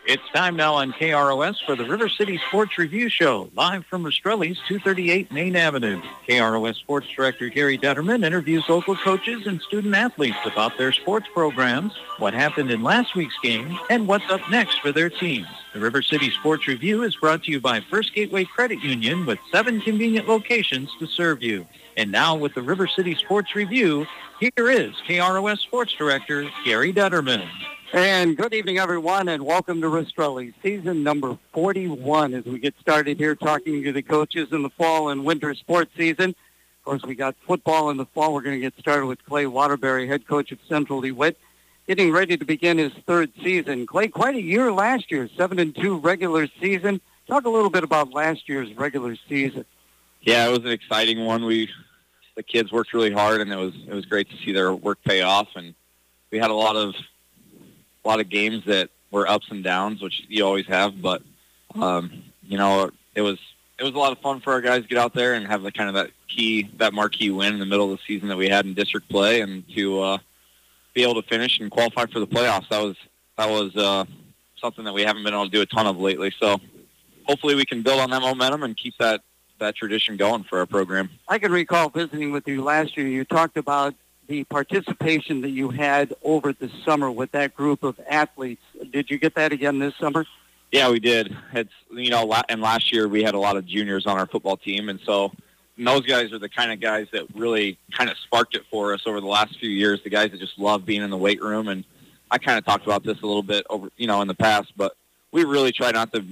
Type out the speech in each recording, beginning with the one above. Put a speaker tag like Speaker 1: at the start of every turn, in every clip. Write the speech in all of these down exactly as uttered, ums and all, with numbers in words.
Speaker 1: It's time now on K R O S for the River City Sports Review Show, live from Rastrelli's two thirty-eight Main Avenue. K R O S Sports Director Gary Detterman interviews local coaches and student athletes about their sports programs, what happened in last week's game, and what's up next for their teams. The River City Sports Review is brought to you by First Gateway Credit Union with seven convenient locations to serve you. And now with the River City Sports Review, here is K R O S Sports Director Gary Detterman.
Speaker 2: And good evening, everyone, and welcome to Rastrelli, season number forty-one, as we get started here talking to the coaches in the fall and winter sports season. Of course, we got football in the fall. We're going to get started with Clay Waterbury, head coach of Central DeWitt, getting ready to begin his third season. Clay, quite a year last year, seven and two regular season. Talk a little bit about last year's regular season.
Speaker 3: Yeah, it was an exciting one. We the kids worked really hard, and it was it was great to see their work pay off. And we had a lot of a lot of games that were ups and downs, which you always have. But um, you know, it was it was a lot of fun for our guys to get out there and have the kind of that key that marquee win in the middle of the season that we had in district play, and to uh, be able to finish and qualify for the playoffs. That was that was uh, something that we haven't been able to do a ton of lately. So hopefully we can build on that momentum and keep that. that tradition going for our program.
Speaker 2: I can recall visiting with you last year. You talked about the participation that you had over the summer with that group of athletes. Did you get that again this summer?
Speaker 3: Yeah, we did. It's, you know, and last year we had a lot of juniors on our football team, and so and those guys are the kind of guys that really kind of sparked it for us over the last few years, the guys that just love being in the weight room. And I kind of talked about this a little bit over, you know, in the past, but we really try not to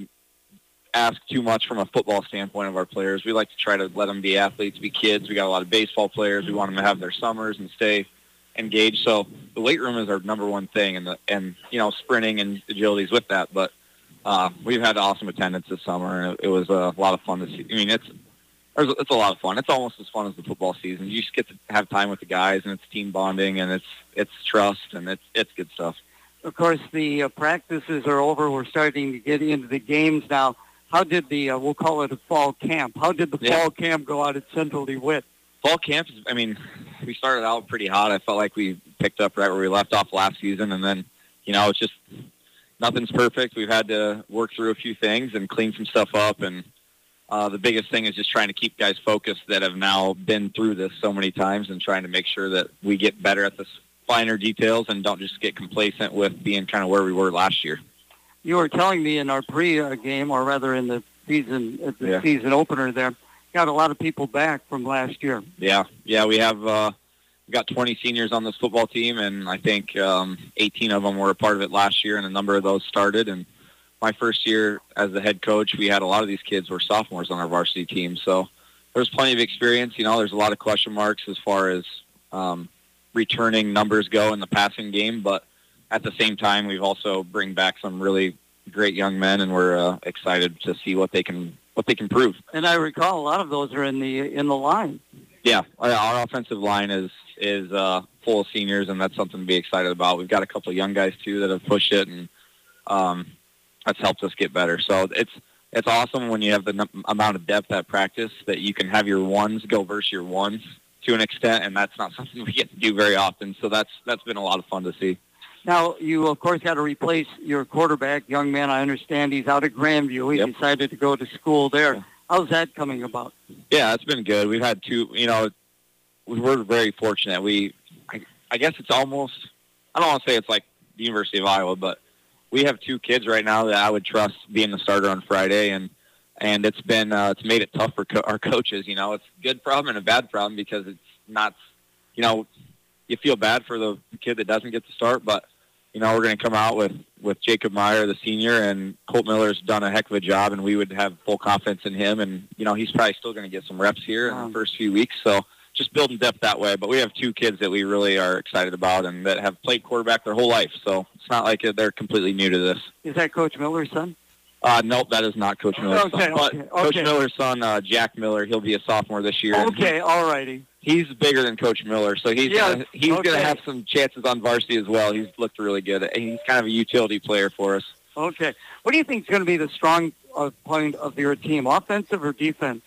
Speaker 3: ask too much from a football standpoint of our players. We like to try to let them be athletes, be kids. We got a lot of baseball players. We want them to have their summers and stay engaged. So the weight room is our number one thing, and the, and you know, sprinting and agilities with that. But uh, we've had awesome attendance this summer, and it, it was a lot of fun to see. I mean, it's it's a lot of fun. It's almost as fun as the football season. You just get to have time with the guys, and it's team bonding, and it's it's trust, and it's it's good stuff.
Speaker 2: Of course, the uh, practices are over. We're starting to get into the games now. How did the, uh, we'll call it a fall camp, how did the yeah. fall camp go out at Central DeWitt?
Speaker 3: Fall camp, I mean, we started out pretty hot. I felt like we picked up right where we left off last season, and then, you know, it's just nothing's perfect. We've had to work through a few things and clean some stuff up, and uh, the biggest thing is just trying to keep guys focused that have now been through this so many times, and trying to make sure that we get better at the finer details and don't just get complacent with being kind of where we were last year.
Speaker 2: You were telling me in our pre-game, or rather in the season, uh, the
Speaker 3: yeah.
Speaker 2: season opener there, got a lot of people back from last year.
Speaker 3: Yeah, yeah, we have uh, we got twenty seniors on this football team, and I think um, eighteen of them were a part of it last year, and a number of those started. And my first year as the head coach, we had a lot of these kids were sophomores on our varsity team, so there's plenty of experience. You know, there's a lot of question marks as far as um, returning numbers go in the passing game, but at the same time, we've also bring back some really great young men, and we're uh, excited to see what they can what they can prove.
Speaker 2: And I recall a lot of those are in the in the line.
Speaker 3: Yeah, our offensive line is is uh, full of seniors, and that's something to be excited about. We've got a couple of young guys too that have pushed it, and um, that's helped us get better. So it's it's awesome when you have the n- amount of depth at practice that you can have your ones go versus your ones to an extent, and that's not something we get to do very often. So that's that's been a lot of fun to see.
Speaker 2: Now, you, of course, got to replace your quarterback, young man. I understand he's out at Grandview. He yep. decided to go to school there. How's that coming about?
Speaker 3: Yeah, it's been good. We've had two, you know, we were very fortunate. We, I, I guess it's almost, I don't want to say it's like the University of Iowa, but we have two kids right now that I would trust being the starter on Friday, and and it's been, uh, it's made it tough for co- our coaches. You know, it's a good problem and a bad problem because it's not, you know, you feel bad for the kid that doesn't get to start, but you know, we're going to come out with, with Jacob Meyer, the senior, and Colt Miller's done a heck of a job, and we would have full confidence in him. And, you know, he's probably still going to get some reps here wow. in the first few weeks. So just building depth that way. But we have two kids that we really are excited about and that have played quarterback their whole life. So it's not like they're completely new to this.
Speaker 2: Is that Coach Miller's son?
Speaker 3: Uh, nope, that is not Coach Miller's
Speaker 2: okay,
Speaker 3: son. But
Speaker 2: okay,
Speaker 3: Coach
Speaker 2: okay.
Speaker 3: Miller's son, uh, Jack Miller, he'll be a sophomore this year.
Speaker 2: Okay, all righty.
Speaker 3: He's bigger than Coach Miller, so he's
Speaker 2: yes,
Speaker 3: gonna, he's
Speaker 2: okay.
Speaker 3: going to have some chances on varsity as well. He's looked really good. He's kind of a utility player for us.
Speaker 2: Okay. What do you think is going to be the strong uh, point of your team, offensive or defense?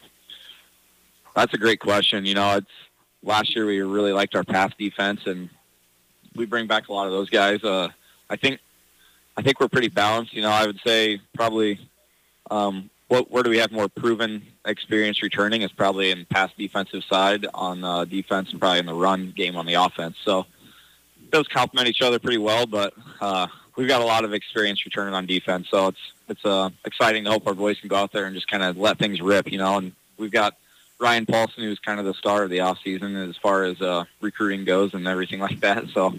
Speaker 3: That's a great question. You know, it's last year we really liked our pass defense, and we bring back a lot of those guys. Uh, I think I think we're pretty balanced. You know, I would say probably um, what where do we have more proven experience returning is probably in pass defensive side on uh, defense and probably in the run game on the offense. So those complement each other pretty well, but uh, we've got a lot of experience returning on defense. So it's it's uh, exciting to hope our boys can go out there and just kind of let things rip, you know. And we've got Ryan Paulson, who's kind of the star of the offseason as far as uh, recruiting goes and everything like that. So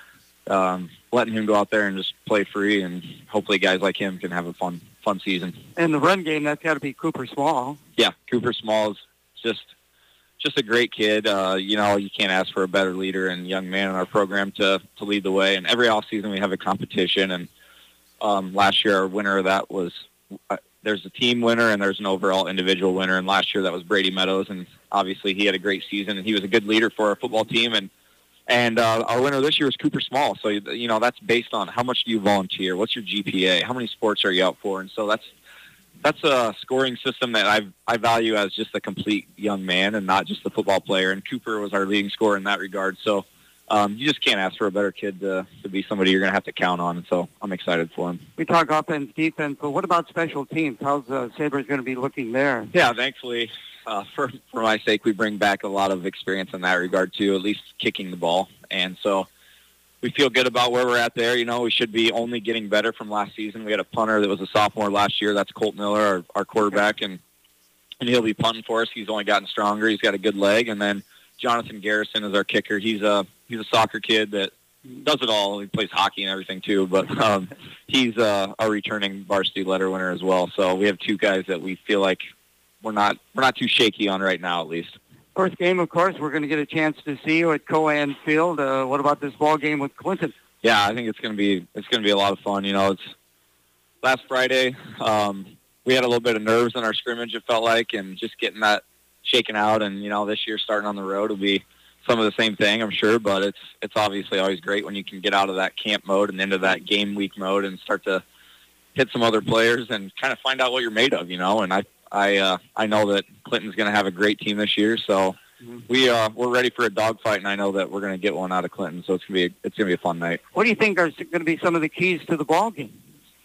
Speaker 3: um, letting him go out there and just play free, and hopefully guys like him can have a fun fun season.
Speaker 2: And the run game, that's got to be Cooper Small.
Speaker 3: Yeah, Cooper Small is just just a great kid. Uh, you know, you can't ask for a better leader and young man in our program to, to lead the way. And every offseason we have a competition, and um, last year our winner of that was uh, there's a team winner and there's an overall individual winner. And last year that was Brady Meadows, and obviously he had a great season, and he was a good leader for our football team. And And uh, our winner this year is Cooper Small. So, you know, that's based on how much do you volunteer, what's your G P A, how many sports are you out for. And so that's that's a scoring system that I I value as just a complete young man and not just a football player. And Cooper was our leading scorer in that regard. So um, you just can't ask for a better kid to, to be somebody you're going to have to count on. And so I'm excited for him.
Speaker 2: We talk offense, defense, but what about special teams? How's uh, Sabres going to be looking there?
Speaker 3: Yeah, thankfully, uh, for, for my sake, we bring back a lot of experience in that regard, too, at least kicking the ball. And so we feel good about where we're at there. You know, we should be only getting better from last season. We had a punter that was a sophomore last year. That's Colt Miller, our, our quarterback, and and he'll be punting for us. He's only gotten stronger. He's got a good leg. And then Jonathan Garrison is our kicker. He's a he's a soccer kid that does it all. He plays hockey and everything too. But um, he's uh, our returning varsity letter winner as well. So we have two guys that we feel like we're not we're not too shaky on right now, at least.
Speaker 2: First game, of course, we're going to get a chance to see you at Coan Field. Uh, what about this ball game with Clinton?
Speaker 3: Yeah, I think it's going to be it's going to be a lot of fun. You know, it's last Friday. Um, we had a little bit of nerves in our scrimmage, it felt like, and just getting that shaken out. And you know, this year starting on the road will be some of the same thing, I'm sure. But it's it's obviously always great when you can get out of that camp mode and into that game week mode and start to hit some other players and kind of find out what you're made of. You know, and I. I uh, I know that Clinton's going to have a great team this year, so we uh, we're ready for a dogfight, and I know that we're going to get one out of Clinton. So it's going to be a, it's going to be a fun night.
Speaker 2: What do you think are going to be some of the keys to the ball game?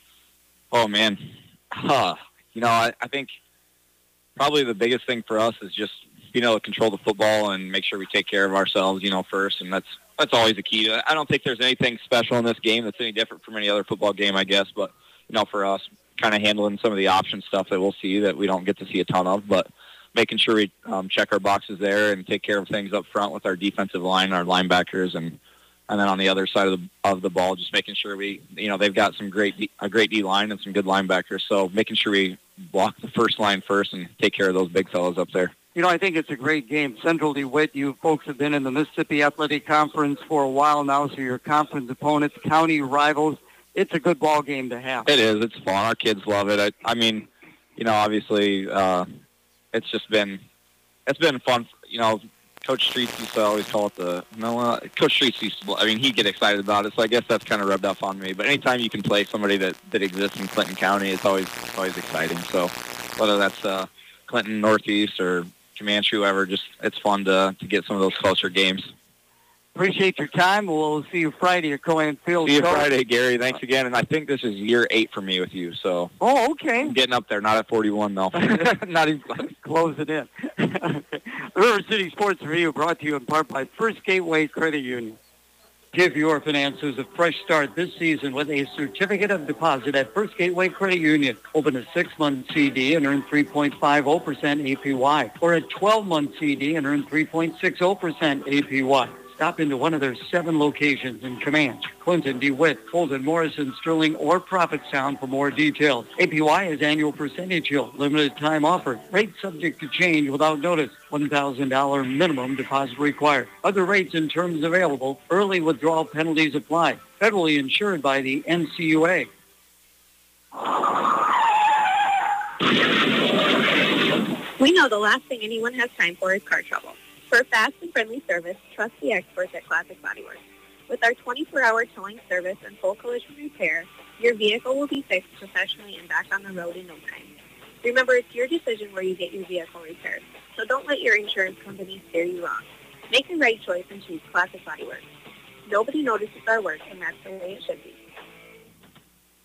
Speaker 3: Oh man, huh. you know I, I think probably the biggest thing for us is just being able to control the football and make sure we take care of ourselves, you know, first, and that's that's always a key. I don't think there's anything special in this game that's any different from any other football game, I guess, but you know, for us, kind of handling some of the option stuff that we'll see that we don't get to see a ton of, but making sure we um, check our boxes there and take care of things up front with our defensive line, our linebackers, and and then on the other side of the of the ball, just making sure we, you know, they've got some great D, a great D line and some good linebackers, so making sure we block the first line first and take care of those big fellas up there.
Speaker 2: You know, I think it's a great game. Central DeWitt, you folks have been in the Mississippi Athletic Conference for a while now, so your conference opponents, county rivals. It's a good ball game to have.
Speaker 3: It is. It's fun. Our kids love it. I, I mean, you know, obviously, uh, it's just been, it's been fun. You know, Coach Streets used to always call it the, no, uh, Coach Streets used to, I mean, he'd get excited about it, so I guess that's kind of rubbed off on me. But anytime you can play somebody that, that exists in Clinton County, it's always it's always exciting. So whether that's uh, Clinton, Northeast, or Comanche, whoever, just it's fun to, to get some of those closer games.
Speaker 2: Appreciate your time. We'll see you Friday at Coan Field.
Speaker 3: See you Friday, Gary. Thanks again. And I think this is year eight for me with you. So.
Speaker 2: Oh, okay.
Speaker 3: I'm getting up there. Not at forty-one, though. Not even close.
Speaker 2: Close it in. The River City Sports Review brought to you in part by First Gateway Credit Union. Give your finances a fresh start this season with a certificate of deposit at First Gateway Credit Union. Open a six-month C D and earn three point five zero percent A P Y, or a twelve-month C D and earn three point six zero percent A P Y. Stop into one of their seven locations in Comanche, Clinton, DeWitt, Fulton, Morrison, Sterling, or Prophetstown for more details. A P Y is annual percentage yield, limited time offer. Rate subject to change without notice. one thousand dollars minimum deposit required. Other rates and terms available. Early withdrawal penalties apply. Federally insured by the N C U A.
Speaker 4: We know the last thing anyone has time for is car trouble. For fast and friendly service, trust the experts at Classic Body Works. With our twenty-four hour towing service and full collision repair, your vehicle will be fixed professionally and back on the road in no time. Remember, it's your decision where you get your vehicle repaired, so don't let your insurance company steer you wrong. Make the right choice and choose Classic Body Works. Nobody notices our work, and that's the way it should be.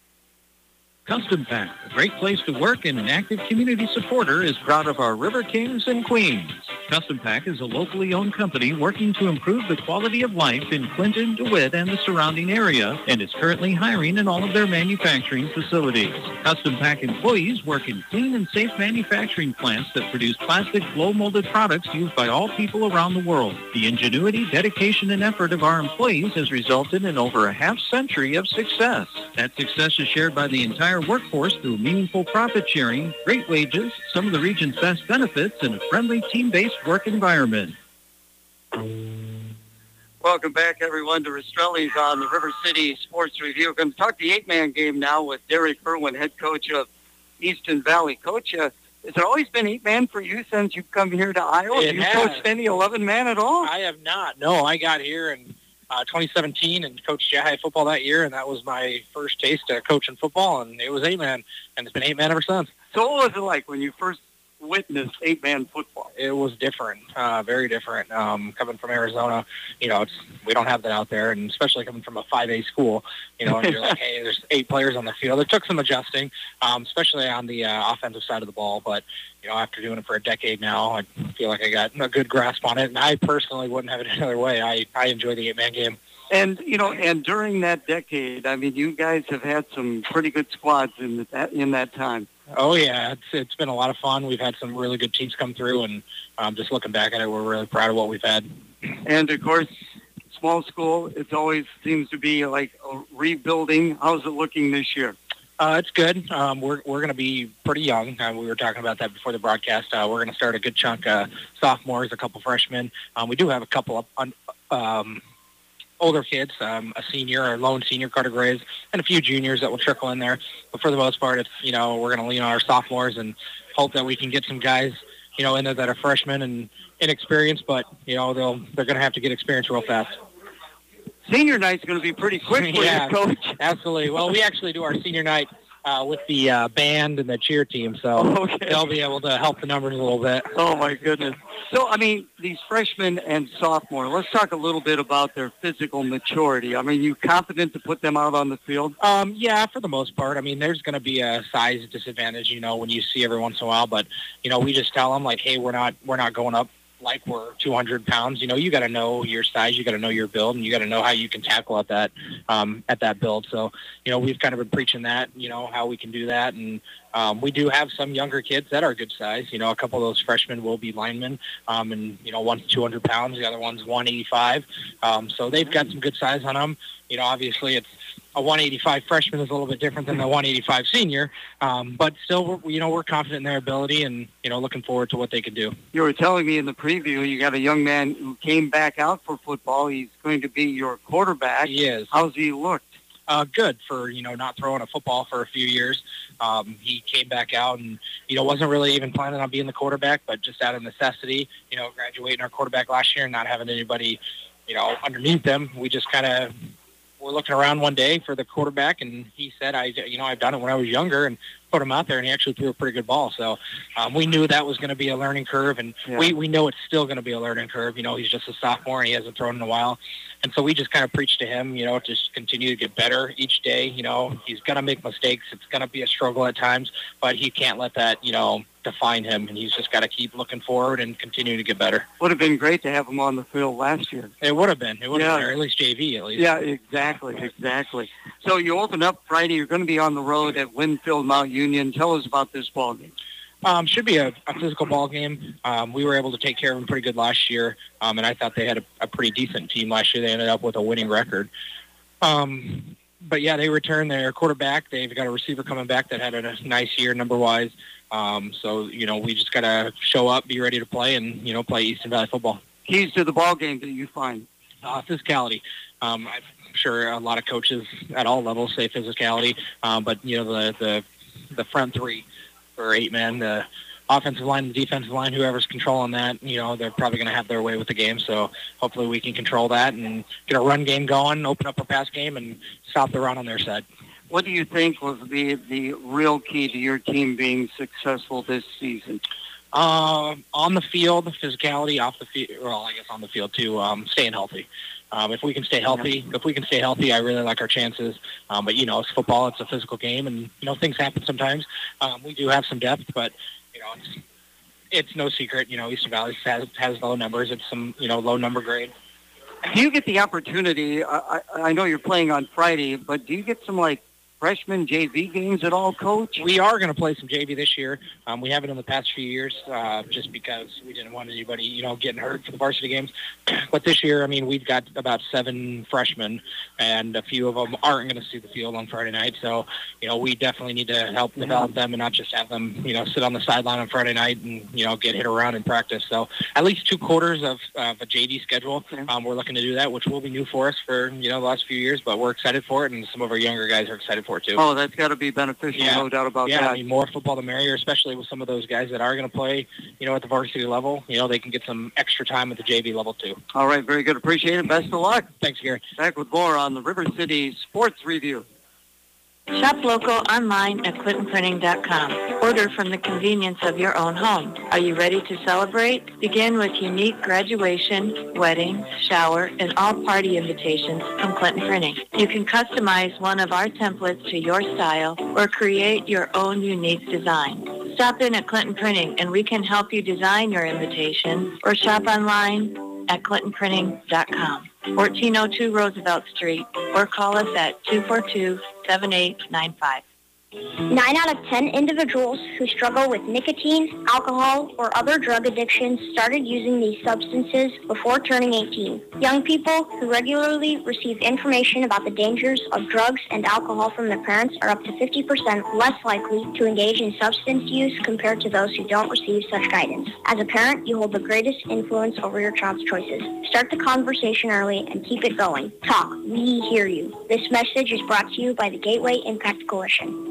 Speaker 1: Custom Pack, a great place to work and an active community supporter, is proud of our River Kings and Queens. Custom Pack is a locally owned company working to improve the quality of life in Clinton, DeWitt, and the surrounding area, and is currently hiring in all of their manufacturing facilities. Custom Pack employees work in clean and safe manufacturing plants that produce plastic blow-molded products used by all people around the world. The ingenuity, dedication, and effort of our employees has resulted in over a half century of success. That success is shared by the entire workforce through meaningful profit sharing, great wages, some of the region's best benefits, and a friendly team-based work environment.
Speaker 2: Welcome back, everyone, to Rastrelli's on the River City Sports Review. We're going to talk the eight-man game now with Derek Irwin, head coach of Easton Valley. Coach, uh, has it always been eight-man for you since you've come here to Iowa?
Speaker 5: It
Speaker 2: Have you
Speaker 5: has.
Speaker 2: coached any eleven-man at all?
Speaker 5: I have not. No, I got here in uh, twenty seventeen and coached Jai football that year, and that was my first taste of coaching football, and it was eight-man, and it's been eight-man ever since.
Speaker 2: So what was it like when you first witnessed eight-man football?
Speaker 5: It was different, uh, very different. Um, coming from Arizona, you know, it's we don't have that out there, and especially coming from a five A school, you know, and you're like, hey, there's eight players on the field. It took some adjusting, um, especially on the uh, offensive side of the ball, but, you know, after doing it for a decade now, I feel like I got a good grasp on it, and I personally wouldn't have it any other way. I, I enjoy the eight-man game.
Speaker 2: And, you know, and during that decade, I mean, you guys have had some pretty good squads in that in that time.
Speaker 5: Oh, yeah. It's it's been a lot of fun. We've had some really good teams come through, and um, just looking back at it, we're really proud of what we've had.
Speaker 2: And, of course, small school, it always seems to be like a rebuilding. How's it looking this year?
Speaker 5: Uh, it's good. Um, we're we're going to be pretty young. Uh, we were talking about that before the broadcast. Uh, we're going to start a good chunk of sophomores, a couple freshmen. Um, we do have a couple of un, um, older kids, um, a senior, a lone senior, Carter Graves, and a few juniors that will trickle in there. But for the most part, it's, you know, we're going to lean on our sophomores and hope that we can get some guys, you know, in there that are freshmen and inexperienced, but, you know, they'll, they're going to have to get experience real fast.
Speaker 2: Senior night's going to be pretty quick for
Speaker 5: yeah,
Speaker 2: you, Coach.
Speaker 5: Absolutely. Well, we actually do our senior night uh, with the uh, band and the cheer team, so
Speaker 2: okay.
Speaker 5: they'll be able to help the numbers a little bit.
Speaker 2: Oh, my goodness. So, I mean, these freshmen and sophomore, let's talk a little bit about their physical maturity. I mean, you confident to put them out on the field?
Speaker 5: Um, yeah, for the most part. I mean, there's going to be a size disadvantage, you know, when you see every once in a while, but, you know, we just tell them, like, hey, we're not we're not going up like we're two hundred pounds. You know, you got to know your size, you got to know your build, and you got to know how you can tackle at that um, at that build. So, you know, we've kind of been preaching that, you know, how we can do that. And um, we do have some younger kids that are good size. You know, a couple of those freshmen will be linemen, um, and, you know, one's two hundred pounds, the other one's one eighty-five. Um, so they've got some good size on them. You know, obviously it's a one eighty-five freshman is a little bit different than the one eighty-five senior, um, but still, we're, you know, we're confident in their ability and, you know, looking forward to what they can do.
Speaker 2: You were telling me in the preview you got a young man who came back out for football. He's going to be your quarterback.
Speaker 5: He is.
Speaker 2: How's he looked?
Speaker 5: Uh, good for, you know, not throwing a football for a few years. Um, he came back out and, you know, wasn't really even planning on being the quarterback, but just out of necessity, you know, graduating our quarterback last year and not having anybody, you know, underneath them. We just kind of were looking around one day for the quarterback, and he said, I, you know, I've done it when I was younger, and put him out there, and he actually threw a pretty good ball. So um, we knew that was going to be a learning curve, and yeah. we, we know it's still going to be a learning curve. You know, he's just a sophomore, and he hasn't thrown in a while. And so we just kind of preached to him, you know, just continue to get better each day. You know, he's going to make mistakes. It's going to be a struggle at times, but he can't let that, you know, define him. And he's just got to keep looking forward and continue to get better.
Speaker 2: Would have been great to have him on the field last year.
Speaker 5: It would have been. It would have
Speaker 2: yeah.
Speaker 5: been, or at least J V, at least.
Speaker 2: Yeah, exactly, exactly. So you open up Friday. You're going to be on the road at Winfield Mount Union. Tell us about this ball game.
Speaker 5: Um, should be a, a physical ball game. Um, we were able to take care of them pretty good last year, um, and I thought they had a, a pretty decent team last year. They ended up with a winning record. Um, but, yeah, they returned their quarterback. They've got a receiver coming back that had a nice year number-wise. Um, so, you know, we just got to show up, be ready to play, and, you know, play Easton Valley football.
Speaker 2: Keys to the ball game that you find?
Speaker 5: Uh, physicality. Um, I'm sure a lot of coaches at all levels say physicality, um, but, you know, the, the, the front three. For eight men, the offensive line, the defensive line, whoever's controlling that, you know, they're probably going to have their way with the game. So hopefully we can control that and get a run game going, open up a pass game, and stop the run on their side.
Speaker 2: What do you think was the the real key to your team being successful this season?
Speaker 5: Um, on the field, physicality, off the field, well, I guess on the field too, um, staying healthy. Um, if we can stay healthy, if we can stay healthy, I really like our chances. Um, but, you know, it's football. It's a physical game, and, you know, things happen sometimes. Um, we do have some depth, but, you know, it's, it's no secret. You know, Eastern Valley has, has low numbers. It's some, you know, low number grade.
Speaker 2: Do you get the opportunity, I, I, I know you're playing on Friday, but do you get some, like, freshman J V games at all, Coach?
Speaker 5: We are going to play some J V this year. Um, we haven't in the past few years uh, just because we didn't want anybody, you know, getting hurt for the varsity games. But this year, I mean, we've got about seven freshmen, and a few of them aren't going to see the field on Friday night. So, you know, we definitely need to help develop them and not just have them, you know, sit on the sideline on Friday night and, you know, get hit around in practice. So at least two quarters of, of a J V schedule, um, we're looking to do that, which will be new for us for, you know, the last few years. But we're excited for it, and some of our younger guys are excited for it too.
Speaker 2: Oh, that's got to be beneficial,
Speaker 5: yeah.
Speaker 2: no doubt about
Speaker 5: yeah,
Speaker 2: that.
Speaker 5: I mean, more football the merrier, especially with some of those guys that are going to play, you know, at the varsity level. You know, they can get some extra time at the J V level too.
Speaker 2: All right, very good. Appreciate it. Best of luck.
Speaker 5: Thanks, Gary.
Speaker 2: Back with more on the River City Sports Review.
Speaker 6: Shop local online at clinton printing dot com. Order from the convenience of your own home. Are you ready to celebrate? Begin with unique graduation, wedding, shower, and all party invitations from Clinton Printing. You can customize one of our templates to your style or create your own unique design. Stop in at Clinton Printing and we can help you design your invitation, or shop online at clinton printing dot com. fourteen oh two Roosevelt Street, or call us at two four two, seven eight nine five.
Speaker 7: Nine out of ten individuals who struggle with nicotine, alcohol, or other drug addictions started using these substances before turning eighteen. Young people who regularly receive information about the dangers of drugs and alcohol from their parents are up to fifty percent less likely to engage in substance use compared to those who don't receive such guidance. As a parent, you hold the greatest influence over your child's choices. Start the conversation early and keep it going. Talk. We hear you. This message is brought to you by the Gateway Impact Coalition.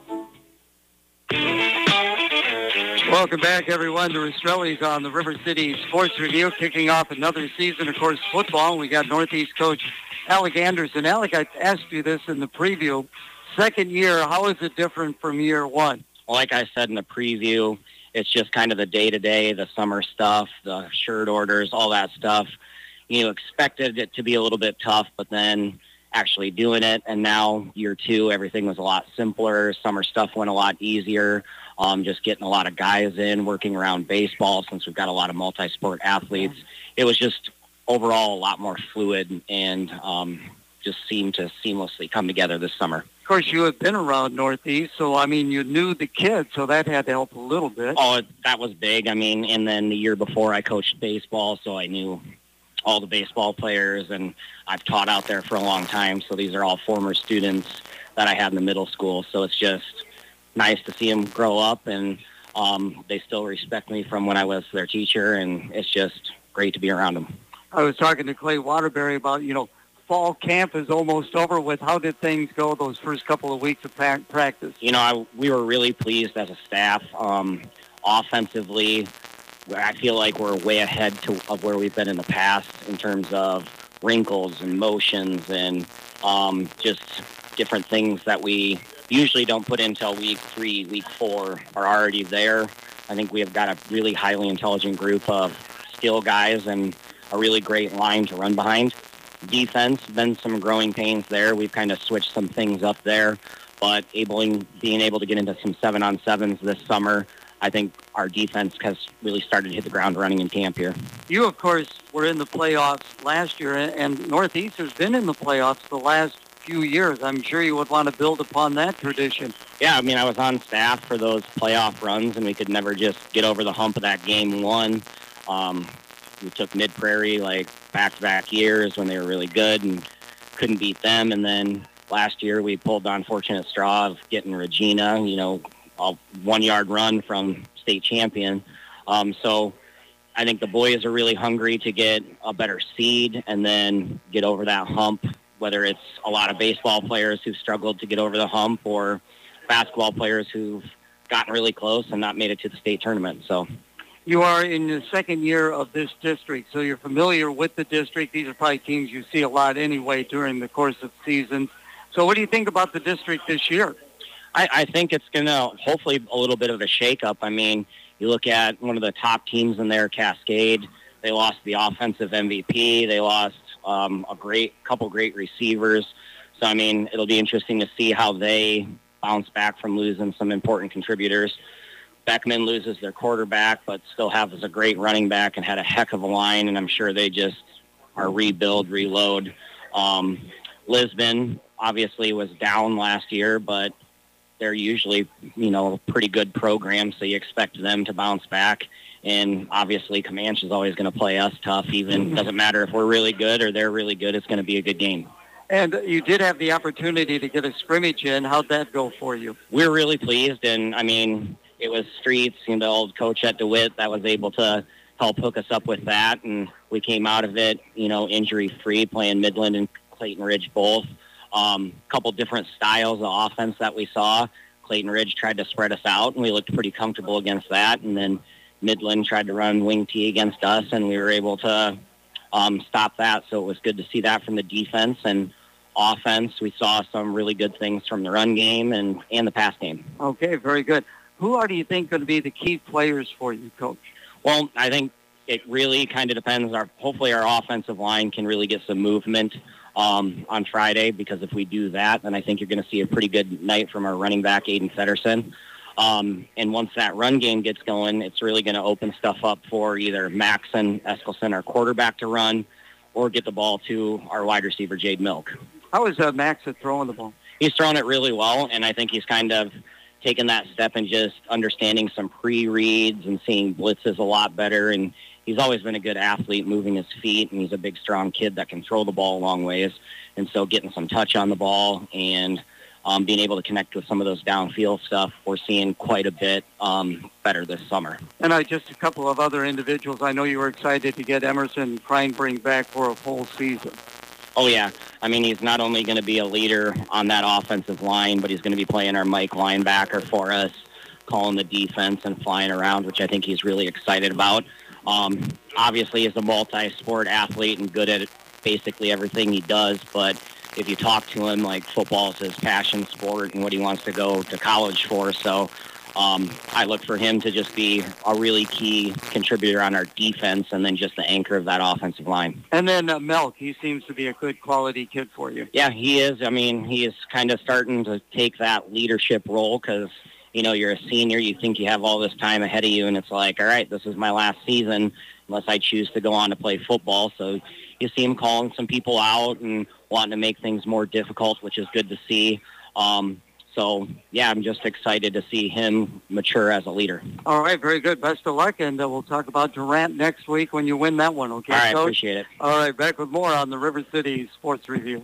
Speaker 2: Welcome back, everyone, to Rastrelli's on the River City Sports Review, kicking off another season, of course, football. We got Northeast coach Alec Anderson. Alec, I asked you this in the preview. Second year, how is it different from year one?
Speaker 8: Well, like I said in the preview, it's just kind of the day-to-day, the summer stuff, the shirt orders, all that stuff. You expected it to be a little bit tough, but then actually doing it, and now year two, everything was a lot simpler. Summer stuff went a lot easier. Um, just getting a lot of guys in, working around baseball since we've got a lot of multi-sport athletes. It was just overall a lot more fluid and um, just seemed to seamlessly come together this summer.
Speaker 2: Of course, you have been around Northeast, so, I mean, you knew the kids, so that had to help a little bit.
Speaker 8: Oh, that was big. I mean, and then the year before I coached baseball, so I knew all the baseball players, and I've taught out there for a long time, so these are all former students that I had in the middle school, so it's just nice to see them grow up, and um, they still respect me from when I was their teacher, and it's just great to be around them.
Speaker 2: I was talking to Clay Waterbury about, you know, fall camp is almost over with. How did things go those first couple of weeks of practice?
Speaker 8: You know, I, we were really pleased as a staff. Um, offensively, I feel like we're way ahead to, of where we've been in the past in terms of wrinkles and motions and um, just different things that we usually don't put in until week three, week four are already there. I think we have got a really highly intelligent group of skill guys and a really great line to run behind. Defense, been some growing pains there. We've kind of switched some things up there, but able, being able to get into some seven-on-sevens this summer, I think our defense has really started to hit the ground running in camp here.
Speaker 2: You, of course, were in the playoffs last year, and Northeast has been in the playoffs the last few years. I'm sure you would want to build upon that tradition.
Speaker 8: Yeah, I mean, I was on staff for those playoff runs, and we could never just get over the hump of that game one. Um, we took Mid-Prairie, like, back-to-back years when they were really good and couldn't beat them. And then last year we pulled the unfortunate straw of getting Regina, you know, a one-yard run from state champion. Um, so I think the boys are really hungry to get a better seed and then get over that hump, whether it's a lot of baseball players who've struggled to get over the hump or basketball players who've gotten really close and not made it to the state tournament. So
Speaker 2: you are in the second year of this district, so you're familiar with the district. These are probably teams you see a lot anyway during the course of seasons. So what do you think about the district this year?
Speaker 8: I, I think it's going to hopefully a little bit of a shakeup. I mean, You look at one of the top teams in there, Cascade. They lost the offensive M V P. They lost um, a great couple great receivers. So, I mean, it'll be interesting to see how they bounce back from losing some important contributors. Beckman loses their quarterback, but still has a great running back and had a heck of a line, and I'm sure they just are rebuild, reload. Um, Lisbon obviously was down last year, but they're usually, you know, a pretty good program, so you expect them to bounce back. And obviously Comanche is always going to play us tough. Even doesn't matter if we're really good or they're really good, it's going to be a good game.
Speaker 2: And you did have the opportunity to get a scrimmage in. How'd that go for you?
Speaker 8: We're really pleased, and, I mean, it was Streets, you know, the old coach at DeWitt that was able to help hook us up with that, and we came out of it, you know, injury-free, playing Midland and Clayton Ridge both. A um, couple different styles of offense that we saw. Clayton Ridge tried to spread us out, and we looked pretty comfortable against that, and then Midland tried to run wing T against us, and we were able to um, stop that, so it was good to see that from the defense. And offense, we saw some really good things from the run game and, and the pass game.
Speaker 2: Okay, very good. Who are, do you think, going to be the key players for you, Coach?
Speaker 8: Well, I think it really kind of depends. Our hopefully our offensive line can really get some movement um, on Friday, because if we do that, then I think you're going to see a pretty good night from our running back, Aiden Feddersen. Um, and once that run game gets going, it's really going to open stuff up for either Maxon, Eskelson, our quarterback, to run, or get the ball to our wide receiver, Jade Milk.
Speaker 2: How is uh, Max at throwing the ball?
Speaker 8: He's throwing it really well, and I think he's kind of taken that step and just understanding some pre-reads and seeing blitzes a lot better. And he's always been a good athlete, moving his feet, and he's a big, strong kid that can throw the ball a long ways. And so getting some touch on the ball and um, being able to connect with some of those downfield stuff, we're seeing quite a bit um, better this summer.
Speaker 2: And I just a couple of other individuals. I know you were excited to get Emerson Kreinbring back for a full season.
Speaker 8: Oh, yeah. I mean, he's not only going to be a leader on that offensive line, but he's going to be playing our Mike linebacker for us, calling the defense and flying around, which I think he's really excited about. Um, obviously, he's a multi-sport athlete and good at basically everything he does, but if you talk to him, like, football is his passion sport and what he wants to go to college for. So um, I look for him to just be a really key contributor on our defense and then just the anchor of that offensive line.
Speaker 2: And then uh, Melk, he seems to be a good quality kid for you.
Speaker 8: Yeah, he is. I mean, he is kind of starting to take that leadership role because, you know, you're a senior, you think you have all this time ahead of you, and it's like, all right, this is my last season unless I choose to go on to play football. So you see him calling some people out and wanting to make things more difficult, which is good to see. Um, so, yeah, I'm just excited to see him mature as a leader.
Speaker 2: All right, very good. Best of luck, and uh, we'll talk about Durant next week when you win that one, okay,
Speaker 8: All right,
Speaker 2: Coach?
Speaker 8: Appreciate it.
Speaker 2: All right, back with more on the River City Sports Review.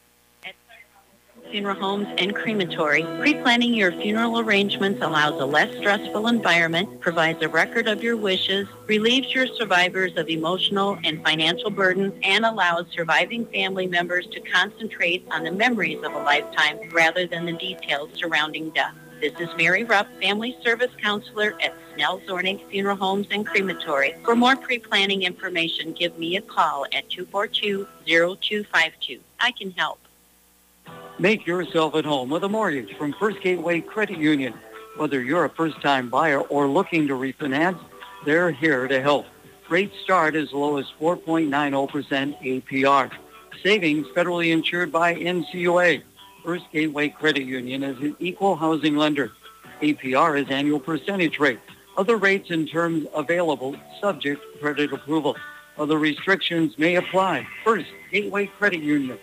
Speaker 9: Funeral homes and crematory. Pre-planning your funeral arrangements allows a less stressful environment, provides a record of your wishes, relieves your survivors of emotional and financial burdens, and allows surviving family members to concentrate on the memories of a lifetime rather than the details surrounding death. This is Mary Rupp, Family Service Counselor at Snell Zornig Funeral Homes and Crematory. For more pre-planning information, give me a call at two four two, zero two five two. I can help.
Speaker 2: Make yourself at home with a mortgage from First Gateway Credit Union. Whether you're a first-time buyer or looking to refinance, they're here to help. Rates start as low as four point nine zero percent A P R. Savings federally insured by N C U A. First Gateway Credit Union is an equal housing lender. A P R is annual percentage rate. Other rates and terms available, subject to credit approval. Other restrictions may apply. First Gateway Credit Union.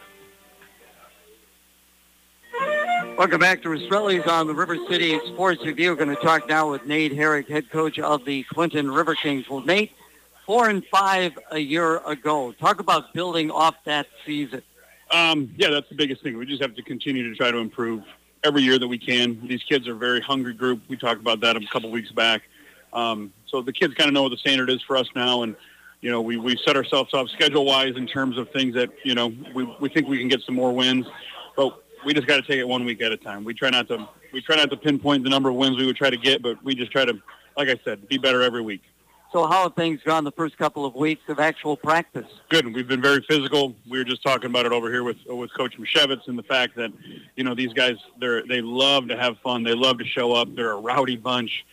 Speaker 2: Welcome back to Rastrelli's on the River City Sports Review. We're going to talk now with Nate Herrick, head coach of the Clinton River Kings. Well, Nate, four and five a year ago. Talk about building off that season.
Speaker 10: Um, yeah, that's the biggest thing. We just have to continue to try to improve every year that we can. These kids are a very hungry group. We talked about that a couple weeks back. Um, so the kids kind of know what the standard is for us now, and you know, we we set ourselves up schedule-wise in terms of things that you know we we think we can get some more wins, but we just got to take it one week at a time. We try not to we try not to pinpoint the number of wins we would try to get, but we just try to, like I said, be better every week.
Speaker 2: So how have things gone the first couple of weeks of actual practice?
Speaker 10: Good. We've been very physical. We were just talking about it over here with with Coach Mashevitz and the fact that, you know, these guys, they they love to have fun. They love to show up. They're a rowdy bunch.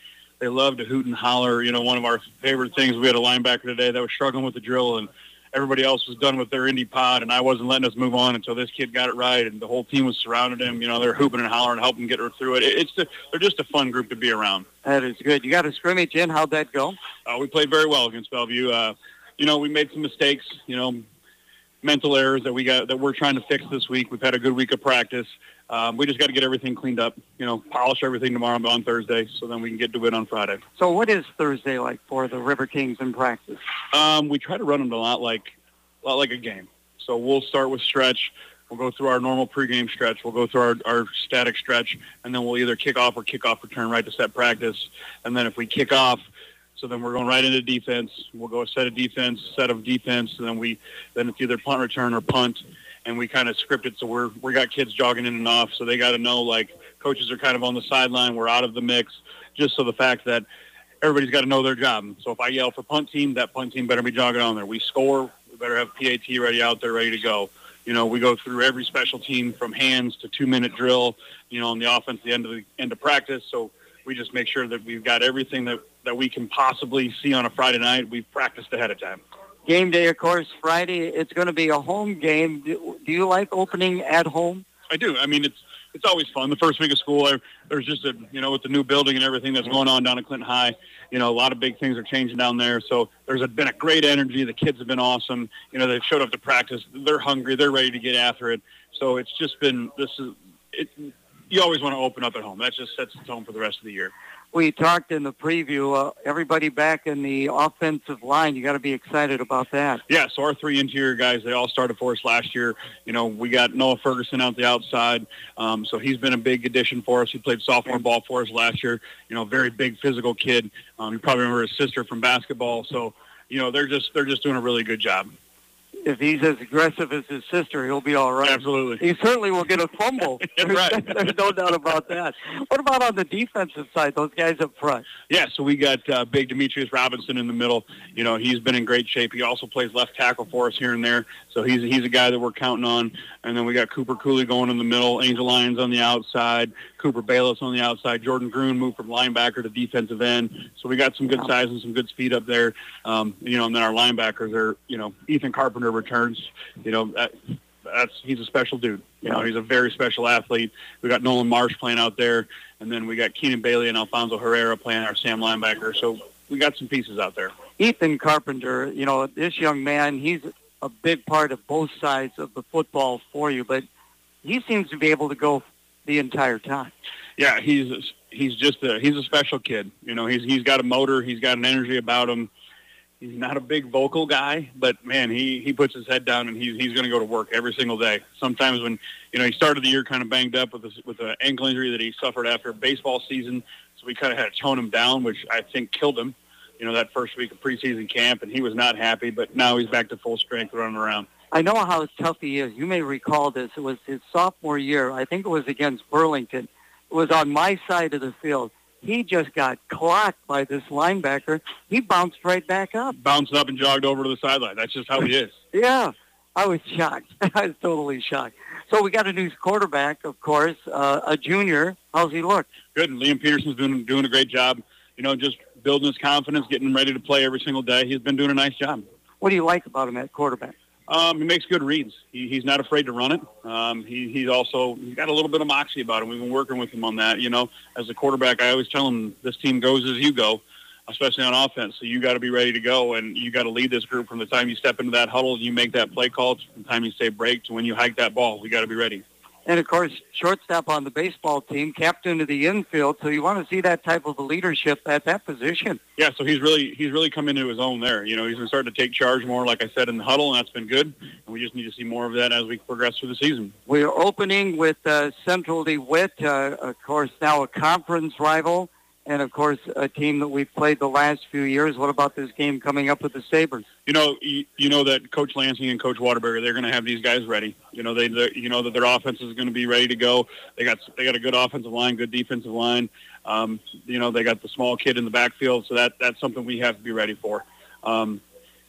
Speaker 10: they love to hoot and holler. You know, one of our favorite things, we had a linebacker today that was struggling with the drill, and everybody else was done with their indie pod, and I wasn't letting us move on until this kid got it right, and the whole team was surrounding him. You know, they're hooping and hollering, helping get her through it. It's the, they're just a fun group to be around.
Speaker 2: That is good. You got a scrimmage in. How'd that go?
Speaker 10: Uh, we played very well against Bellevue. Uh, you know, we made some mistakes, you know, mental errors that we got that we're trying to fix this week. We've had a good week of practice. Um, we just got to get everything cleaned up, you know, polish everything tomorrow on Thursday so then we can get to it on Friday.
Speaker 2: So what is Thursday like for the River Kings in practice?
Speaker 10: Um, we try to run them a lot like a lot like a game. So we'll start with stretch. We'll go through our normal pregame stretch. We'll go through our, our static stretch, and then we'll either kick off or kick off return right to set practice. And then if we kick off, so then we're going right into defense. We'll go a set of defense, set of defense, and then we then it's either punt return or punt. And we kind of script it so we're we got kids jogging in and off, so they got to know like coaches are kind of on the sideline. We're out of the mix, just so the fact that everybody's got to know their job. So if I yell for punt team, that punt team better be jogging on there. We score, we better have P A T ready out there, ready to go. You know, we go through every special team from hands to two-minute drill. You know, on the offense, the end of the end of practice. So we just make sure that we've got everything that that we can possibly see on a Friday night. We've practiced ahead of time.
Speaker 2: Game day, of course, Friday. It's going to be a home game. Do, do you like opening at home?
Speaker 10: I do. I mean, it's it's always fun. The first week of school, I, there's just a, you know, with the new building and everything that's going on down at Clinton High, you know, a lot of big things are changing down there. So there's a, been a great energy. The kids have been awesome. You know, they've showed up to practice. They're hungry. They're ready to get after it. So it's just been, this is, it. You always want to open up at home. That just sets the tone for the rest of the year.
Speaker 2: We talked in the preview, uh, everybody back in the offensive line. You got to be excited about that.
Speaker 10: Yeah, so our three interior guys, they all started for us last year. You know, we got Noah Ferguson out the outside, um, so he's been a big addition for us. He played sophomore ball for us last year. You know, very big physical kid. Um, you probably remember his sister from basketball. So, you know, they're just they're just doing a really good job.
Speaker 2: If he's as aggressive as his sister, he'll be all right.
Speaker 10: Absolutely.
Speaker 2: He certainly will get a fumble.
Speaker 10: Right.
Speaker 2: There's no doubt about that. What about on the defensive side, those guys up front?
Speaker 10: Yeah, so we got uh, big Demetrius Robinson in the middle. You know, he's been in great shape. He also plays left tackle for us here and there. So he's he's a guy that we're counting on. And then we got Cooper Cooley going in the middle, Angel Lyons on the outside, Cooper Bayless on the outside, Jordan Gruen moved from linebacker to defensive end. So we got some good size and some good speed up there. Um, you know, and then our linebackers are, you know, Ethan Carpenter returns. You know, that, that's he's a special dude. You know, he's a very special athlete. We got Nolan Marsh playing out there, and then we got Keenan Bailey and Alfonso Herrera playing our Sam linebacker. So we got some pieces out there.
Speaker 2: Ethan Carpenter, you know, this young man, he's a big part of both sides of the football for you, but he seems to be able to go the entire time.
Speaker 10: Yeah, he's he's just a he's a special kid. You know, he's he's got a motor, he's got an energy about him. He's not a big vocal guy, but man, he, he puts his head down and he's he's going to go to work every single day. Sometimes when you know he started the year kind of banged up with a, with an ankle injury that he suffered after a baseball season, so we kind of had to tone him down, which I think killed him. You know, that first week of preseason camp, and he was not happy. But now he's back to full strength, running around.
Speaker 2: I know how tough he is. You may recall this. It was his sophomore year. I think it was against Burlington. It was on my side of the field. He just got clocked by this linebacker. He bounced right back up.
Speaker 10: Bounced up and jogged over to the sideline. That's just how he is.
Speaker 2: Yeah, I was shocked. I was totally shocked. So we got a new quarterback, of course, uh, a junior. How's he look?
Speaker 10: Good. And Liam Peterson's doing doing a great job. You know, just building his confidence, getting him ready to play every single day. He's been doing a nice job.
Speaker 2: What do you like about him at quarterback?
Speaker 10: Um, he makes good reads. He, he's not afraid to run it. Um, he, he's also he's got a little bit of moxie about him. We've been working with him on that. You know, as a quarterback, I always tell him this team goes as you go, especially on offense. So you got to be ready to go, and you got to lead this group from the time you step into that huddle and you make that play call to the time you say break to when you hike that ball. We got to be ready.
Speaker 2: And, of course, shortstop on the baseball team, captain of the infield, so you want to see that type of a leadership at that position.
Speaker 10: Yeah, so he's really he's really come into his own there. You know, he's been starting to take charge more, like I said, in the huddle, and that's been good. And we just need to see more of that as we progress through the season.
Speaker 2: We're opening with uh, Central DeWitt, uh, of course, now a conference rival, and, of course, a team that we've played the last few years. What about this game coming up with the Sabres?
Speaker 10: You know, you, you know that Coach Lansing and Coach Waterbury, they're going to have these guys ready. You know, they, you know that their offense is going to be ready to go. They got they got a good offensive line, good defensive line. Um, you know, they got the small kid in the backfield, so that that's something we have to be ready for. Um,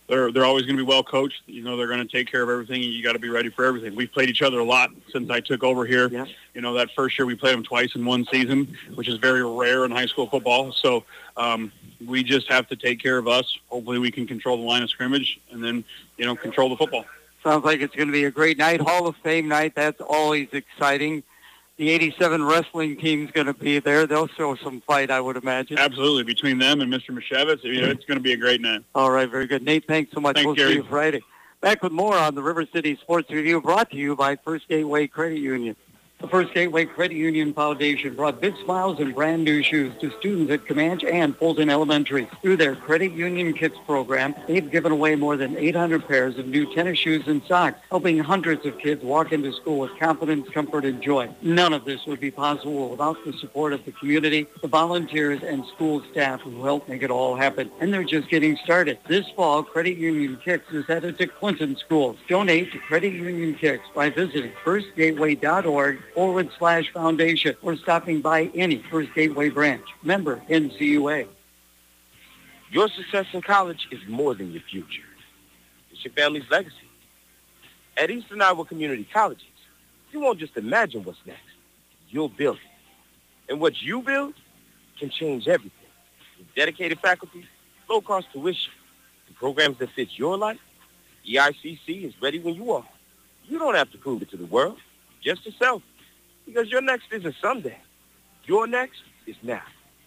Speaker 10: they're they're always going to be well coached. You know, they're going to take care of everything, and you got to be ready for everything. We've played each other a lot since I took over here.
Speaker 2: Yeah.
Speaker 10: You know, that first year we played them twice in one season, which is very rare in high school football. So um, we just have to take care of us. Hopefully we can control the line of scrimmage and then, you know, control the football.
Speaker 2: Sounds like it's going to be a great night, Hall of Fame night. That's always exciting. The eighty-seven wrestling team's going to be there. They'll show some fight, I would imagine.
Speaker 10: Absolutely. Between them and Mister Mashevitz, you know, it's going to be a great night.
Speaker 2: All right, very good. Nate, thanks so much.
Speaker 10: Thanks,
Speaker 2: we'll
Speaker 10: Gary.
Speaker 2: see you Friday. Back with more on the River City Sports Review, brought to you by First Gateway Credit Union. The First Gateway Credit Union Foundation brought big smiles and brand new shoes to students at Comanche and Fulton Elementary. Through their Credit Union Kits program, they've given away more than eight hundred pairs of new tennis shoes and socks, helping hundreds of kids walk into school with confidence, comfort, and joy. None of this would be possible without the support of the community, the volunteers, and school staff who helped make it all happen. And they're just getting started. This fall, Credit Union Kicks is headed to Clinton schools. Donate to Credit Union Kicks by visiting first gateway dot org forward slash foundation or stopping by any First Gateway branch. Member N C U A.
Speaker 11: Your success in college is more than your future. It's your family's legacy. At Eastern Iowa Community Colleges, you won't just imagine what's next. You'll build it. And what you build can change everything. With dedicated faculty, low-cost tuition, and programs that fit your life, E I C C is ready when you are. You don't have to prove it to the world, just yourself. Because your next isn't someday. Your next is now.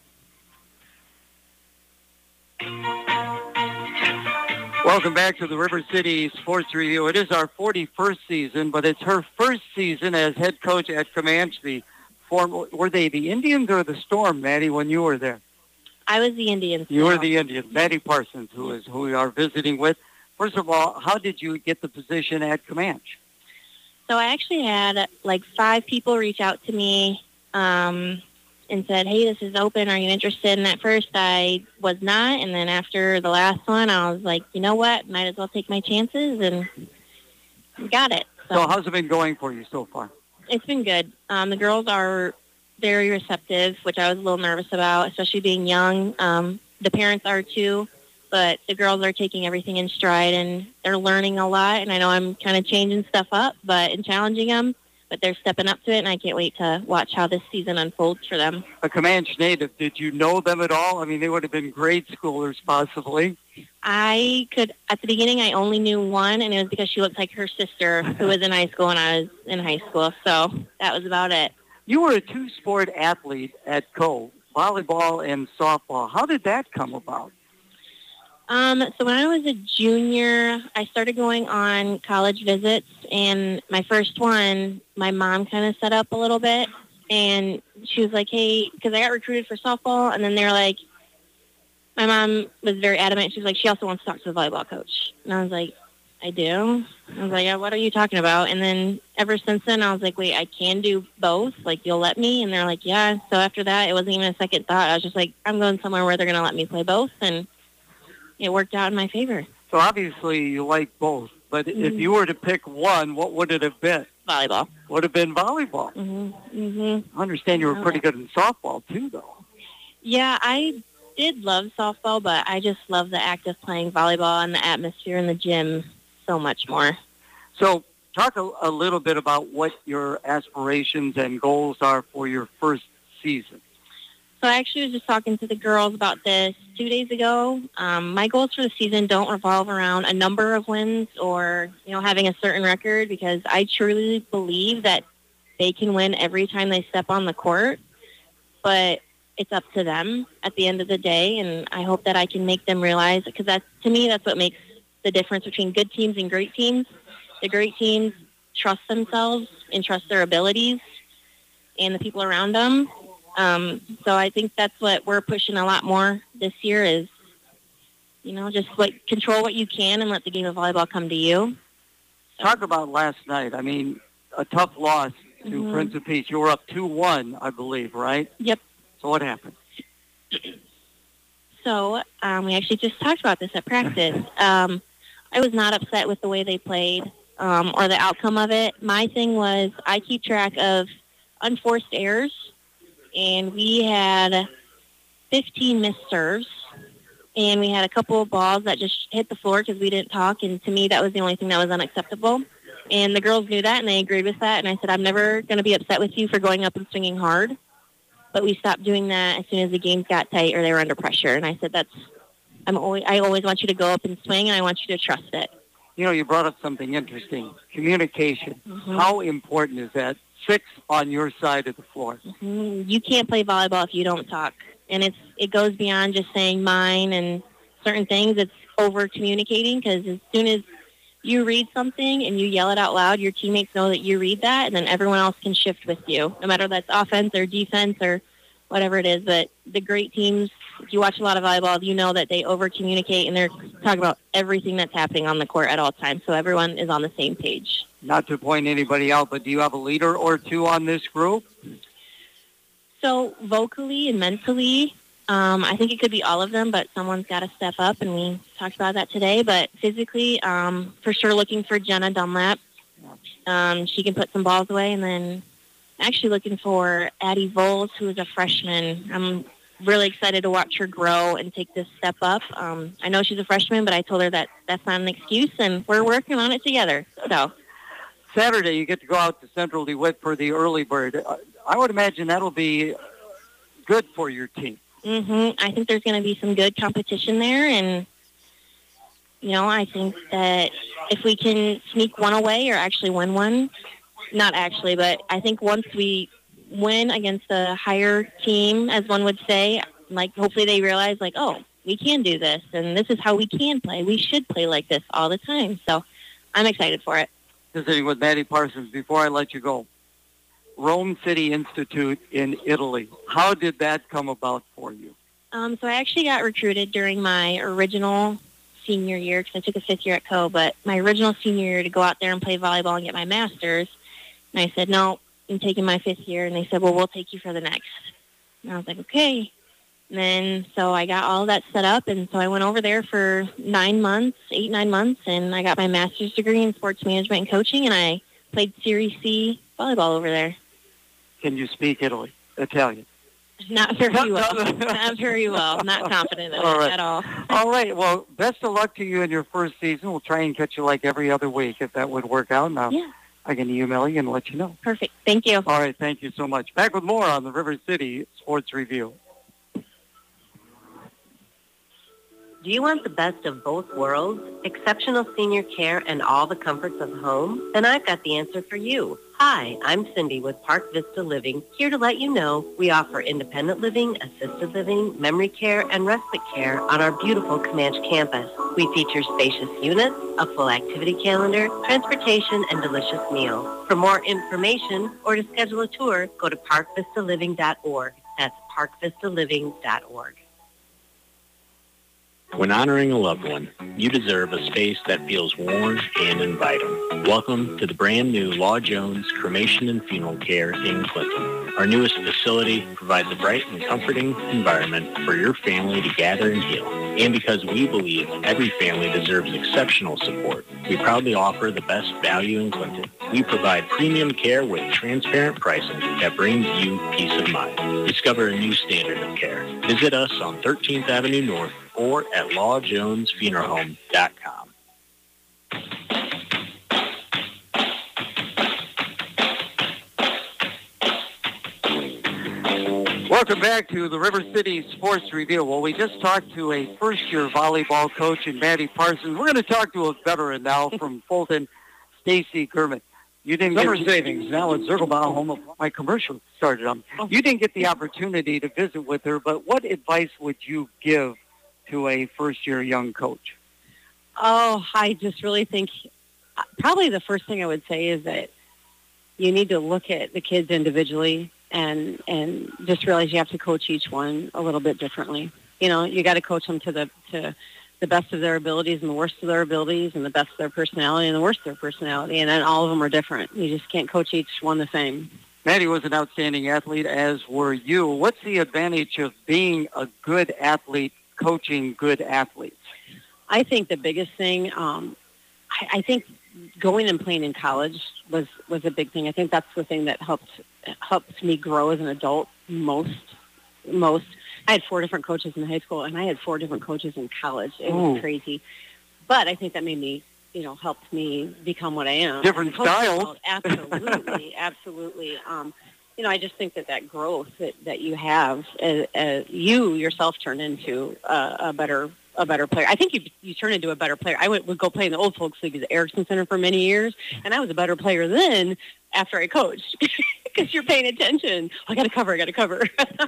Speaker 2: Welcome back to the River City Sports Review. It is our forty-first season, but it's her first season as head coach at Comanche. The former, were they the Indians or the Storm, Maddie, when you were there?
Speaker 12: I was the Indians.
Speaker 2: You were the Indians. Maddie Parsons, who is who we are visiting with. First of all, how did you get the position at Comanche?
Speaker 12: So I actually had like five people reach out to me um, and said, hey, this is open. Are you interested? And at first I was not. And then after the last one, I was like, you know what? Might as well take my chances, and got it. So,
Speaker 2: so how's it been going for you so far?
Speaker 12: It's been good. Um, the girls are very receptive, which I was a little nervous about, especially being young. Um, the parents are too. But the girls are taking everything in stride, and they're learning a lot. And I know I'm kind of changing stuff up, but and challenging them. But they're stepping up to it, and I can't wait to watch how this season unfolds for them.
Speaker 2: A Comanche native, did you know them at all? I mean, they would have been grade schoolers, possibly.
Speaker 12: I could, at the beginning, I only knew one, and it was because she looked like her sister, who was in high school when I was in high school. So that was about it.
Speaker 2: You were a two-sport athlete at Co, volleyball and softball. How did that come about?
Speaker 12: Um, so when I was a junior, I started going on college visits, and my first one, my mom kind of set up a little bit, and she was like, hey, because I got recruited for softball, and then they were like, my mom was very adamant. She was like, she also wants to talk to the volleyball coach. And I was like, I do? I was like, yeah, what are you talking about? And then ever since then, I was like, wait, I can do both? Like, you'll let me? And they're like, yeah. So after that, it wasn't even a second thought. I was just like, I'm going somewhere where they're going to let me play both, and it worked out in my favor.
Speaker 2: So obviously you like both, but mm-hmm. if you were to pick one, what would it have been?
Speaker 12: Volleyball.
Speaker 2: Would have been volleyball.
Speaker 12: Mm-hmm. Mm-hmm.
Speaker 2: I understand you were pretty good in softball too, though.
Speaker 12: Yeah, I did love softball, but I just love the act of playing volleyball and the atmosphere in the gym so much more.
Speaker 2: So talk a, a little bit about what your aspirations and goals are for your first season.
Speaker 12: So I actually was just talking to the girls about this two days ago. Um, my goals for the season don't revolve around a number of wins or, you know, having a certain record, because I truly believe that they can win every time they step on the court. But it's up to them at the end of the day, and I hope that I can make them realize, because that's, to me, that's what makes the difference between good teams and great teams. The great teams trust themselves and trust their abilities and the people around them. Um, so I think that's what we're pushing a lot more this year is, you know, just like control what you can and let the game of volleyball come to you.
Speaker 2: So. Talk about last night. I mean, a tough loss to mm-hmm. Prince of Peace. You were up two one, I believe, right?
Speaker 12: Yep.
Speaker 2: So what happened?
Speaker 12: So um, we actually just talked about this at practice. Um, I was not upset with the way they played um, or the outcome of it. My thing was I keep track of unforced errors. And we had fifteen missed serves, and we had a couple of balls that just hit the floor because we didn't talk, and to me that was the only thing that was unacceptable. And the girls knew that, and they agreed with that, and I said, I'm never going to be upset with you for going up and swinging hard, but we stopped doing that as soon as the games got tight or they were under pressure. And I said, that's, I'm always, I always want you to go up and swing, and I want you to trust it.
Speaker 2: You know, you brought up something interesting, communication.
Speaker 12: Mm-hmm.
Speaker 2: How important is that? Six on your side of the floor.
Speaker 12: Mm-hmm. You can't play volleyball if you don't talk. And it's it goes beyond just saying mine and certain things. It's over-communicating, because as soon as you read something and you yell it out loud, your teammates know that you read that, and then everyone else can shift with you, no matter if that's offense or defense or whatever it is. But the great teams, if you watch a lot of volleyball, you know that they over-communicate, and they're talking about everything that's happening on the court at all times, so everyone is on the same page.
Speaker 2: Not to point anybody out, but do you have a leader or two on this group?
Speaker 12: So vocally and mentally, um, I think it could be all of them, but someone's got to step up, and we talked about that today. But physically, um, for sure looking for Jenna Dunlap. Um, she can put some balls away. And then actually looking for Addie Voles, who is a freshman. I'm really excited to watch her grow and take this step up. Um, I know she's a freshman, but I told her that that's not an excuse, and we're working on it together. So
Speaker 2: Saturday, you get to go out to Central DeWitt for the early bird. I would imagine that'll be good for your team.
Speaker 12: Mm-hmm. I think there's going to be some good competition there, and, you know, I think that if we can sneak one away or actually win one, not actually, but I think once we win against a higher team, as one would say, like, hopefully they realize, like, oh, we can do this, and this is how we can play. We should play like this all the time. So I'm excited for it.
Speaker 2: Visiting with Maddie Parsons, before I let you go, Rome City Institute in Italy. How did that come about for you?
Speaker 12: Um, so I actually got recruited during my original senior year, because I took a fifth year at Co, but my original senior year to go out there and play volleyball and get my master's. And I said, no, I'm taking my fifth year. And they said, well, we'll take you for the next. And I was like, okay. And then so I got all of that set up, and so I went over there for nine months, eight, nine months, and I got my master's degree in sports management and coaching, and I played Series C volleyball over there.
Speaker 2: Can you speak Italy, Italian?
Speaker 12: Not very well. Not very well. Not confident in
Speaker 2: all
Speaker 12: it
Speaker 2: right.
Speaker 12: at all.
Speaker 2: All right. Well, best of luck to you in your first season. We'll try and catch you like every other week if that would work out. Now,
Speaker 12: yeah.
Speaker 2: I can email you and let you know.
Speaker 12: Perfect. Thank you.
Speaker 2: All right. Thank you so much. Back with more on the River City Sports Review.
Speaker 13: Do you want the best of both worlds, exceptional senior care and all the comforts of home? Then I've got the answer for you. Hi, I'm Cindy with Park Vista Living, here to let you know we offer independent living, assisted living, memory care, and respite care on our beautiful Comanche campus. We feature spacious units, a full activity calendar, transportation, and delicious meals. For more information or to schedule a tour, go to park vista living dot org. That's park vista living dot org.
Speaker 14: When honoring a loved one, you deserve a space that feels warm and inviting. Welcome to the brand new Law Jones Cremation and Funeral Care in Clinton. Our newest facility provides a bright and comforting environment for your family to gather and heal. And because we believe every family deserves exceptional support, we proudly offer the best value in Clinton. We provide premium care with transparent pricing that brings you peace of mind. Discover a new standard of care. Visit us on thirteenth Avenue North or at law jones funeral home dot com.
Speaker 2: Welcome back to the River City Sports Review. Well, we just talked to a first-year volleyball coach in Maddie Parsons. We're going to talk to a veteran now from Fulton, Stacy German. You didn't
Speaker 15: Summer
Speaker 2: get
Speaker 15: savings now at Zirkelbaum Home of
Speaker 2: my commercial started on. You didn't get the opportunity to visit with her, but what advice would you give to a first-year young coach?
Speaker 16: Oh, I just really think probably the first thing I would say is that you need to look at the kids individually and and just realize you have to coach each one a little bit differently. You know, you got to coach them to the to the best of their abilities and the worst of their abilities and the best of their personality and the worst of their personality, and then all of them are different. You just can't coach each one the same.
Speaker 2: Maddie was an outstanding athlete, as were you. What's the advantage of being a good athlete, coaching good athletes?
Speaker 16: I think the biggest thing, um, I, I think going and playing in college was, was a big thing. I think that's the thing that helped helped me grow as an adult most. Most I had four different coaches in high school, and I had four different coaches in college. It
Speaker 2: Ooh.
Speaker 16: was crazy. But I think that made me, you know, helped me become what I am.
Speaker 2: Different styles.
Speaker 16: Absolutely, absolutely. Um, you know, I just think that that growth that, that you have, uh, uh, you yourself turn into uh, a better a better player. I think you you turn into a better player. I would, would go play in the old folks league at the Erickson Center for many years, and I was a better player then after I coached because you're paying attention. I got to cover. I got to cover.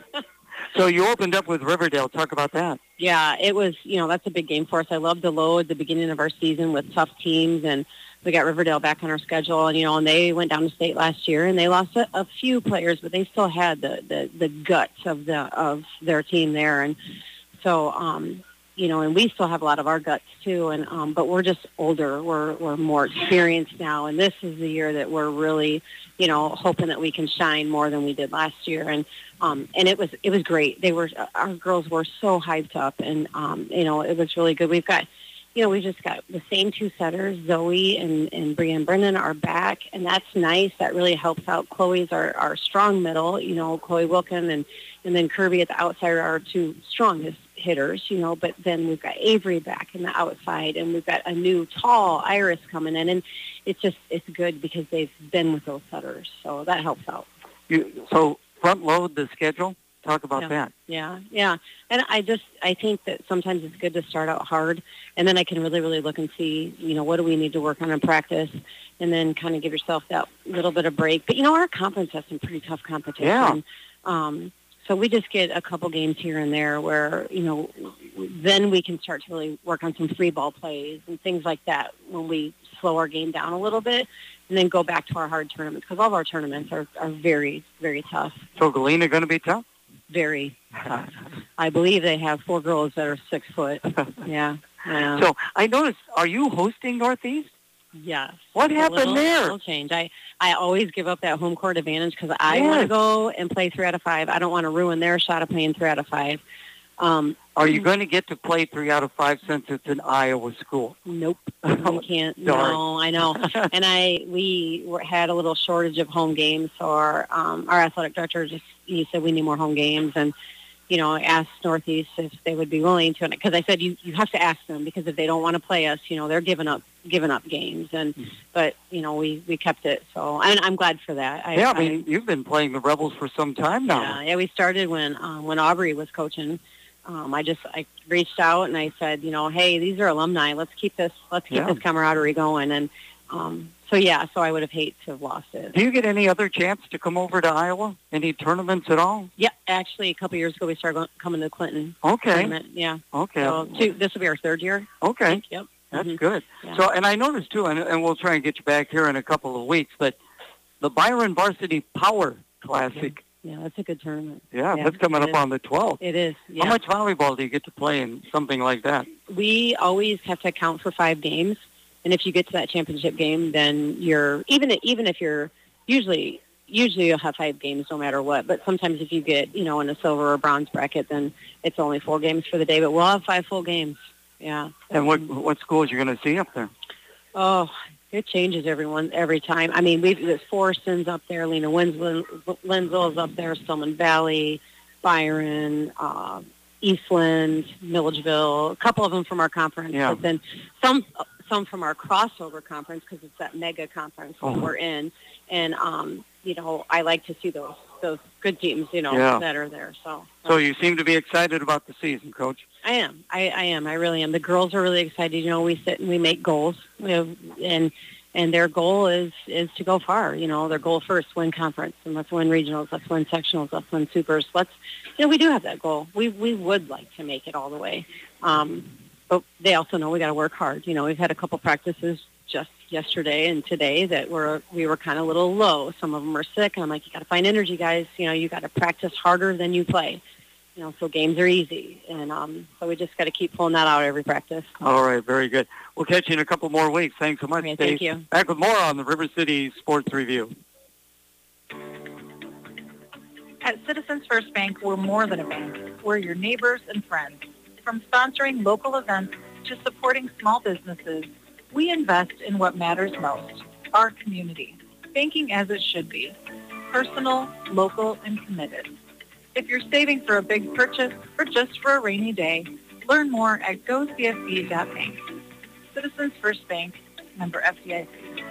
Speaker 2: So you opened up with Riverdale. Talk about that.
Speaker 16: Yeah, it was, you know, that's a big game for us. I love to load the beginning of our season with tough teams, and we got Riverdale back on our schedule, and, you know, and they went down to state last year, and they lost a, a few players, but they still had the, the, the guts of the of their team there. And so, um, you know, and we still have a lot of our guts too, and um, but we're just older. We're we're more experienced now, and this is the year that we're really, you know, hoping that we can shine more than we did last year. And um, and it was it was great. They were our girls were so hyped up, and um, you know, it was really good. We've got, you know, we just got the same two setters, Zoe and and Brianne Brennan are back, and that's nice. That really helps out. Chloe's our our strong middle, you know, Chloe Wilkin and and then Kirby at the outside are our two strongest hitters, you know, but then we've got Avery back in the outside, and we've got a new tall Iris coming in, and it's just, it's good because they've been with those setters, so that helps out.
Speaker 2: You, so front load the schedule? Talk about
Speaker 16: yeah.
Speaker 2: that.
Speaker 16: Yeah, yeah. And I just, I think that sometimes it's good to start out hard, and then I can really, really look and see, you know, what do we need to work on in practice, and then kind of give yourself that little bit of break. But, you know, our conference has some pretty tough competition.
Speaker 2: Yeah.
Speaker 16: Um, So we just get a couple games here and there where, you know, then we can start to really work on some free ball plays and things like that when we slow our game down a little bit and then go back to our hard tournaments, because all of our tournaments are, are very, very tough.
Speaker 2: So Galena going to be tough?
Speaker 16: Very tough. I believe they have four girls that are six foot. Yeah. yeah.
Speaker 2: So I noticed, are you hosting Northeast?
Speaker 16: Yes.
Speaker 2: What happened
Speaker 16: little,
Speaker 2: there?
Speaker 16: Little change. I, I always give up that home court advantage because I
Speaker 2: Yes.
Speaker 16: want to go and play three out of five. I don't want to ruin their shot of playing three out of five. Um,
Speaker 2: Are you going to get to play three out of five since it's an Iowa school?
Speaker 16: Nope. We can't. No, I know. And I we were, had a little shortage of home games, so our, um, our athletic director just, he said we need more home games. And, you know, I asked Northeast if they would be willing to, because I said you, you have to ask them, because if they don't want to play us, you know, they're giving up giving up games. And but you know, we, we kept it, so and I'm glad for that. I,
Speaker 2: yeah, I mean, I, you've been playing the Rebels for some time now.
Speaker 16: Yeah, yeah. We started when um, when Aubrey was coaching. Um, I just I reached out and I said, you know, hey, these are alumni. Let's keep this let's keep
Speaker 2: Yeah.
Speaker 16: this camaraderie going. And um, so yeah, so I would have hated to have lost it.
Speaker 2: Do you get any other chance to come over to Iowa? Any tournaments at all?
Speaker 16: Yeah, actually, a couple years ago we started going, coming to Clinton.
Speaker 2: Okay.
Speaker 16: Tournament. Yeah.
Speaker 2: Okay.
Speaker 16: So two, this will be our third year.
Speaker 2: Okay.
Speaker 16: I think. Yep.
Speaker 2: That's
Speaker 16: Mhm.
Speaker 2: good.
Speaker 16: Yeah.
Speaker 2: So, and I noticed too, and, and we'll try and get you back here in a couple of weeks, but the Byron Varsity Power Classic.
Speaker 16: Yeah, that's a good tournament.
Speaker 2: Yeah,
Speaker 16: Yeah,
Speaker 2: that's coming
Speaker 16: it
Speaker 2: up
Speaker 16: is.
Speaker 2: on the twelfth.
Speaker 16: It is. Yeah.
Speaker 2: How much volleyball do you get to play in something like that?
Speaker 16: We always have to account for five games, and if you get to that championship game, then you're even even if you're usually usually you'll have five games no matter what. But sometimes if you get you know in a silver or bronze bracket, then it's only four games for the day. But we'll have five full games. Yeah.
Speaker 2: And what what schools you're going to see up there?
Speaker 16: Oh, it changes every one every time. I mean, we've there's Forreston's up there, Lena Winslow, Linzel's up there, Stillman Valley, Byron, uh, Eastland, Milledgeville, a couple of them from our conference,
Speaker 2: Yeah.
Speaker 16: but then some some from our crossover conference because it's that mega conference
Speaker 2: Oh.
Speaker 16: that we're in. And um, you know, I like to see those those good teams, you know,
Speaker 2: Yeah.
Speaker 16: that are there. So
Speaker 2: So you seem to be excited about the season, Coach.
Speaker 16: I am. I, I am. I really am. The girls are really excited. You know, we sit and we make goals. We have, and and their goal is is to go far. You know, their goal first, win conference, and let's win regionals, let's win sectionals, let's win supers. Let's, you know, we do have that goal. We we would like to make it all the way. Um, but they also know we got to work hard. You know, we've had a couple practices just yesterday and today that were we were kind of a little low. Some of them are sick, and I'm like, you got to find energy, guys. You know, you got to practice harder than you play. You know, so games are easy, and um, so we just got to keep pulling that out every practice.
Speaker 2: All right, very good. We'll catch you in a couple more weeks. Thanks so much,
Speaker 16: Okay,
Speaker 2: Dave.
Speaker 16: thank you.
Speaker 2: Back with more on the River City Sports Review.
Speaker 17: At Citizens First Bank, we're more than a bank. We're your neighbors and friends. From sponsoring local events to supporting small businesses, we invest in what matters most, our community. Banking as it should be, personal, local, and committed. If you're saving for a big purchase or just for a rainy day, learn more at go c f b dot bank. Citizens First Bank, member F D I C.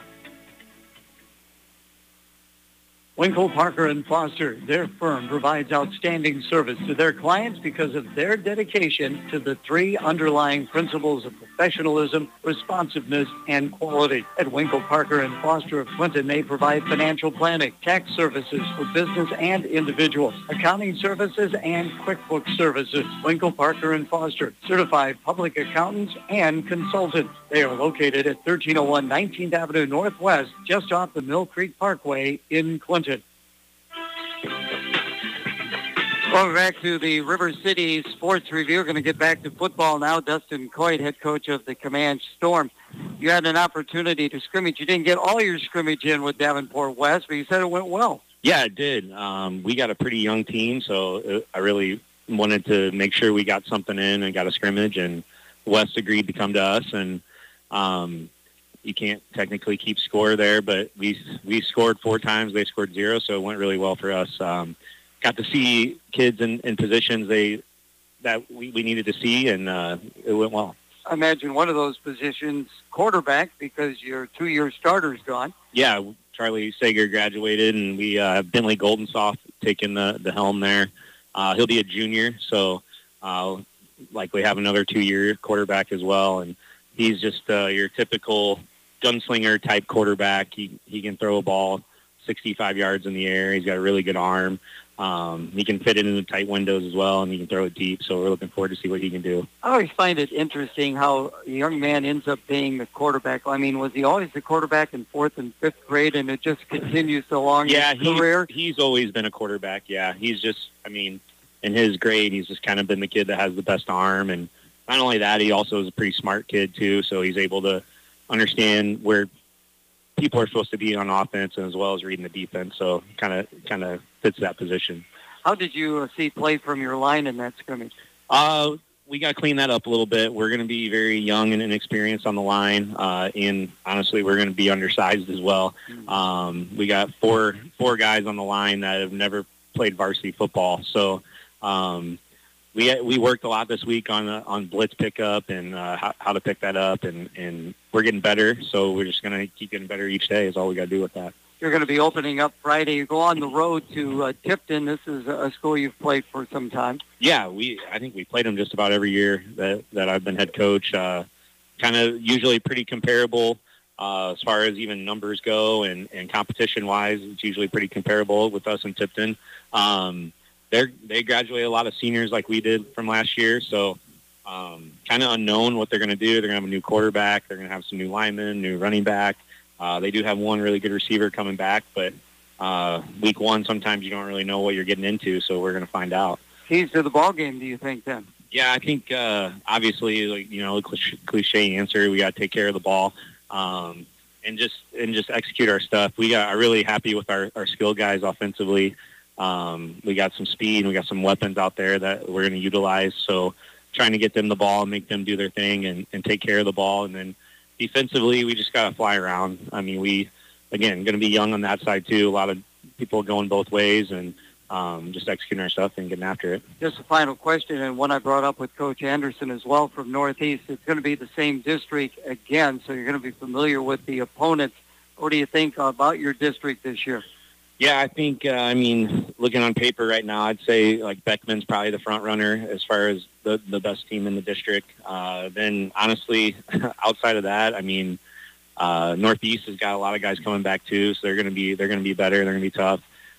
Speaker 2: Winkle, Parker, and Foster, their firm provides outstanding service to their clients because of their dedication to the three underlying principles of professionalism, responsiveness, and quality. At Winkle, Parker, and Foster of Clinton, they provide financial planning, tax services for business and individuals, accounting services, and QuickBooks services. Winkle, Parker, and Foster, certified public accountants and consultants. They are located at thirteen oh one nineteenth Avenue Northwest, just off the Mill Creek Parkway in Clinton. Welcome back to the River City Sports Review. We're going to get back to football now. Dustin Coit, head coach of the Comanche Storm. You had an opportunity to scrimmage. You didn't get all your scrimmage in with Davenport West, but you said it went well.
Speaker 18: Yeah, it did. Um, we got a pretty young team, so I really wanted to make sure we got something in and got a scrimmage, and West agreed to come to us. And um, you can't technically keep score there, but we we scored four times. They scored zero, so it went really well for us. Um, got to see kids in, in positions they that we, we needed to see, and uh, it went well.
Speaker 2: I imagine one of those positions, quarterback, because your two-year starter's gone.
Speaker 18: Yeah, Charlie Sager graduated, and we uh, have Bentley Goldensoft taking the, the helm there. Uh, he'll be a junior, so uh, likely have another two-year quarterback as well. And he's just uh, your typical gunslinger-type quarterback. He, he can throw a ball sixty-five yards in the air. He's got a really good arm. Um, he can fit it into tight windows as well, and he can throw it deep, so we're looking forward to see what he can do.
Speaker 2: I always find it interesting how a young man ends up being the quarterback. I mean, was he always the quarterback in fourth and fifth grade, and it just continues along
Speaker 18: yeah,
Speaker 2: his career?
Speaker 18: Yeah, he's always been a quarterback, yeah. He's just, I mean, in his grade, he's just kind of been the kid that has the best arm, and not only that, he also is a pretty smart kid, too, so he's able to understand where people are supposed to be on offense and as well as reading the defense, so kind of kind of fits that position.
Speaker 2: How did you uh, see play from your line in that scrimmage?
Speaker 18: Uh, we got to clean that up a little bit. We're going to be very young and inexperienced on the line, uh, and honestly, we're going to be undersized as well. Mm-hmm. Um, we got four four guys on the line that have never played varsity football, so um, we we worked a lot this week on uh, on blitz pickup and uh, how, how to pick that up, and, and we're getting better. So we're just going to keep getting better each day. Is all we got to do with that.
Speaker 2: You're going to be opening up Friday. You go on the road to uh, Tipton. This is a school you've played for some time.
Speaker 18: Yeah, we I think we played them just about every year that that I've been head coach. Uh, kind of usually pretty comparable uh, as far as even numbers go, and, and competition wise, it's usually pretty comparable with us in Tipton. Um, They they graduate a lot of seniors like we did from last year, so um, kind of unknown what they're going to do. They're going to have a new quarterback. They're going to have some new linemen, new running back. Uh, they do have one really good receiver coming back, but uh, week one, sometimes you don't really know what you're getting into, so we're going to find out.
Speaker 2: Keys to the ball game, do you think, then?
Speaker 18: Yeah, I think uh, obviously, like, you know, cliche, cliche answer, we got to take care of the ball um, and just and just execute our stuff. We got are really happy with our, our skill guys offensively. Um, we got some speed and we got some weapons out there that we're going to utilize. So trying to get them the ball and make them do their thing and, and take care of the ball. And then defensively, we just got to fly around. I mean, we, again, going to be young on that side too. A lot of people going both ways and um, just executing our stuff and getting after it.
Speaker 2: Just a final question, and one I brought up with Coach Anderson as well from Northeast. It's going to be the same district again, so you're going to be familiar with the opponents. What do you think about your district this year?
Speaker 18: Yeah, I think, uh, I mean, looking on paper right now, I'd say, like, Beckman's probably the front runner as far as the, the best team in the district. Uh, then, honestly, outside of that, I mean, uh, Northeast has got a lot of guys coming back, too, so they're going to be they're going to be better. They're going to be tough.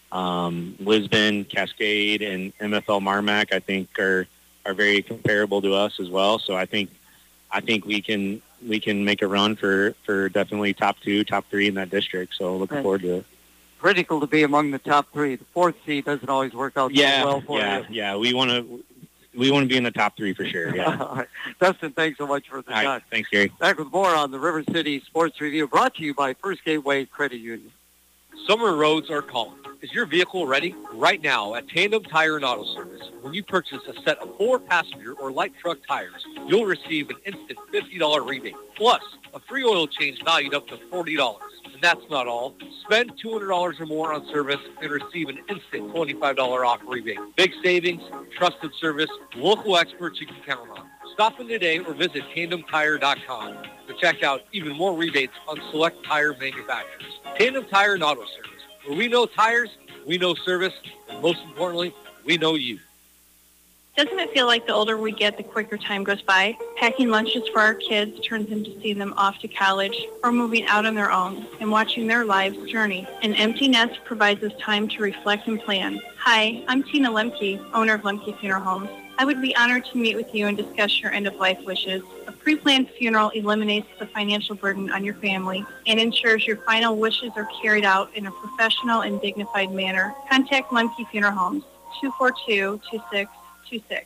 Speaker 18: Um, Lisbon, Cascade, and M F L Marmac, I think, are are very comparable to us as well. So I think I think we can we can make a run for, for definitely top two, top three in that district. So looking
Speaker 2: okay.
Speaker 18: forward to it.
Speaker 2: Critical to be among the top three. The fourth seed doesn't always work out
Speaker 18: yeah,
Speaker 2: so well for
Speaker 18: yeah,
Speaker 2: you.
Speaker 18: Yeah, yeah. We want to we want to be in the top three for sure. Yeah.
Speaker 2: All right. Dustin, thanks so much for the
Speaker 18: All
Speaker 2: time.
Speaker 18: right. Thanks, Gary.
Speaker 2: Back with more on the River City Sports Review, brought to you by First Gateway Credit Union.
Speaker 19: Summer roads are calling. Is your vehicle ready? Right now at Tandem Tire and Auto Service, when you purchase a set of four passenger or light truck tires, you'll receive an instant fifty dollars rebate, plus a free oil change valued up to forty dollars. And that's not all. Spend two hundred dollars or more on service and receive an instant twenty-five dollars off rebate. Big savings, trusted service, local experts you can count on. Stop in today or visit tandem tire dot com to check out even more rebates on select tire manufacturers. Tandem Tire and Auto Service, where we know tires, we know service, and most importantly, we know you.
Speaker 20: Doesn't it feel like the older we get, the quicker time goes by? Packing lunches for our kids turns into seeing them off to college or moving out on their own and watching their lives journey. An empty nest provides us time to reflect and plan. Hi, I'm Tina Lemke, owner of Lemke Funeral Homes. I would be honored to meet with you and discuss your end-of-life wishes. A pre-planned funeral eliminates the financial burden on your family and ensures your final wishes are carried out in a professional and dignified manner. Contact Lemke Funeral Homes, two four two, two six two six.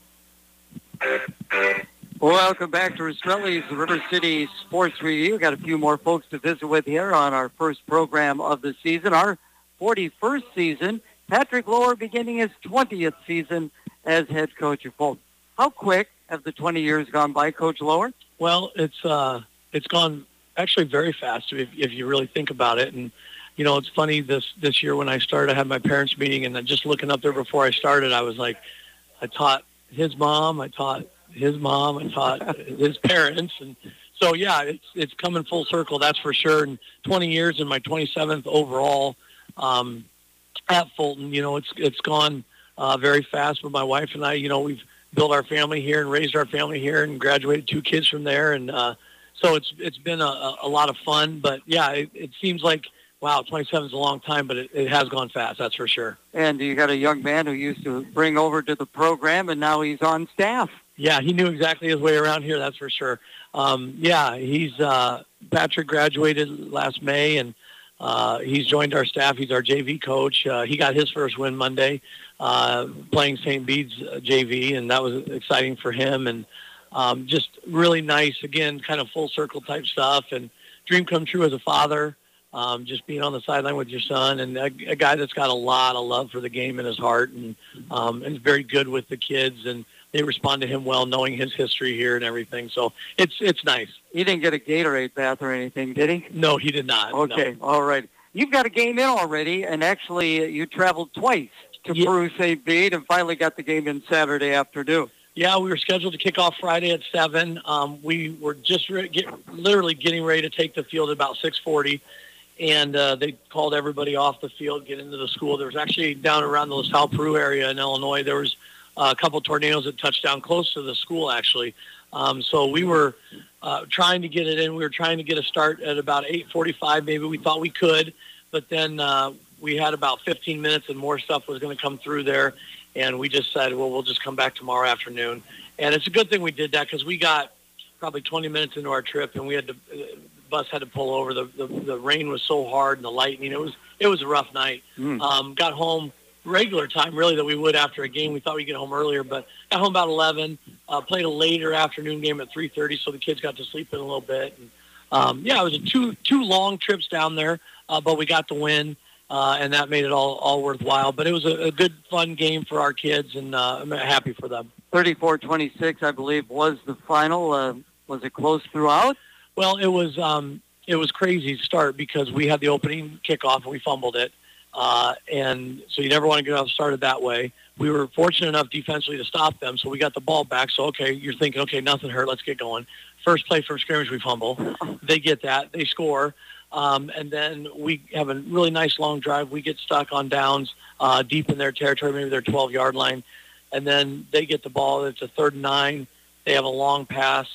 Speaker 2: Welcome back to Rastrelli's River City Sports Review. We've got a few more folks to visit with here on our first program of the season, our forty-first season. Patrick Lower beginning his twentieth season as head coach of Fulton. How quick have the twenty years gone by, Coach Lower?
Speaker 21: Well, it's uh, it's gone actually very fast if, if you really think about it. And, you know, it's funny, this, this year when I started, I had my parents' meeting, and just looking up there before I started, I was like, I taught his mom, I taught his mom, I taught his parents. And so, yeah, it's it's coming full circle, that's for sure. And twenty years and my twenty-seventh overall um, at Fulton, you know, it's it's gone uh, very fast. But my wife and I, you know, we've built our family here and raised our family here and graduated two kids from there. And uh, so it's it's been a, a lot of fun. But, yeah, it, it seems like, wow, twenty-seven is a long time, but it, it has gone fast, that's for sure.
Speaker 2: And you got a young man who used to bring over to the program, and now he's on staff.
Speaker 21: Yeah, he knew exactly his way around here, that's for sure. Um, yeah, he's uh, Patrick graduated last May, and uh, he's joined our staff. He's our J V coach. Uh, he got his first win Monday uh, playing Saint Bede's uh, J V, and that was exciting for him. And um, just really nice, again, kind of full circle type stuff, and dream come true as a father. Um, just being on the sideline with your son, and a, a guy that's got a lot of love for the game in his heart, and um, and is very good with the kids, and they respond to him well, knowing his history here and everything. So it's it's nice.
Speaker 2: He didn't get a Gatorade bath or anything, did he?
Speaker 21: No, he did not.
Speaker 2: Okay,
Speaker 21: no.
Speaker 2: All right. You've got a game in already, and actually you traveled twice to
Speaker 21: yeah.
Speaker 2: Peru Saint Bede, and finally got the game in Saturday afternoon.
Speaker 21: Yeah, we were scheduled to kick off Friday at seven. Um, we were just re- get, literally getting ready to take the field at about six forty. And uh, they called everybody off the field, get into the school. There was actually down around the LaSalle, Peru area in Illinois, there was uh, a couple of tornadoes that touched down close to the school, actually. Um, so we were uh, trying to get it in. We were trying to get a start at about eight forty-five. Maybe we thought we could, but then uh, we had about fifteen minutes and more stuff was going to come through there. And we just said, well, we'll just come back tomorrow afternoon. And it's a good thing we did that, because we got probably twenty minutes into our trip, and we had to uh, bus had to pull over. The, the the rain was so hard and the lightning. It was it was a rough night. Mm. Um, got home regular time, really, that we would after a game. We thought we'd get home earlier, but got home about eleven. Uh, played a later afternoon game at three thirty, so the kids got to sleep in a little bit. And, um, yeah, it was a two two long trips down there, uh, but we got the win, uh, and that made it all all worthwhile. But it was a, a good, fun game for our kids, and uh, I'm happy for them.
Speaker 2: thirty-four twenty-six, I believe, was the final. Uh, was it close throughout?
Speaker 21: Well, it was um, it was crazy to start, because we had the opening kickoff and we fumbled it, uh, and so you never want to get off started that way. We were fortunate enough defensively to stop them, so we got the ball back. So okay, you're thinking, okay, nothing hurt, let's get going. First play from scrimmage, we fumble. They get that, they score, um, and then we have a really nice long drive. We get stuck on downs uh, deep in their territory, maybe their twelve-yard line, and then they get the ball. It's a third and nine. They have a long pass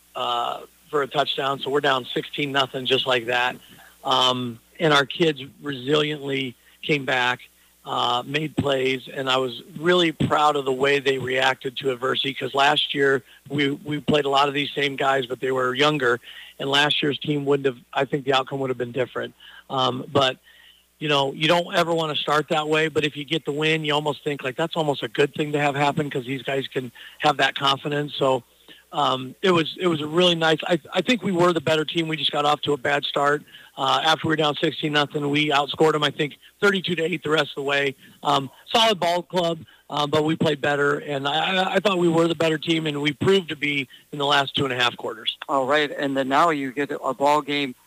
Speaker 21: Uh, for a touchdown, so we're down sixteen nothing just like that. Um, and our kids resiliently came back, uh, made plays, and I was really proud of the way they reacted to adversity, because last year we, we played a lot of these same guys, but they were younger, and last year's team wouldn't have, I think the outcome would have been different. Um, but, you know, you don't ever want to start that way, but if you get the win, you almost think, like, that's almost a good thing to have happen, because these guys can have that confidence. So Um, it was it was a really nice. I, I think we were the better team. We just got off to a bad start. Uh, after we were down sixteen nothing, we outscored them, I think, thirty-two to eight the rest of the way. Um, solid ball club, uh, but we played better, and I, I thought we were the better team, and we proved to be in the last two and a half quarters.
Speaker 2: All right, and then now you get a ball game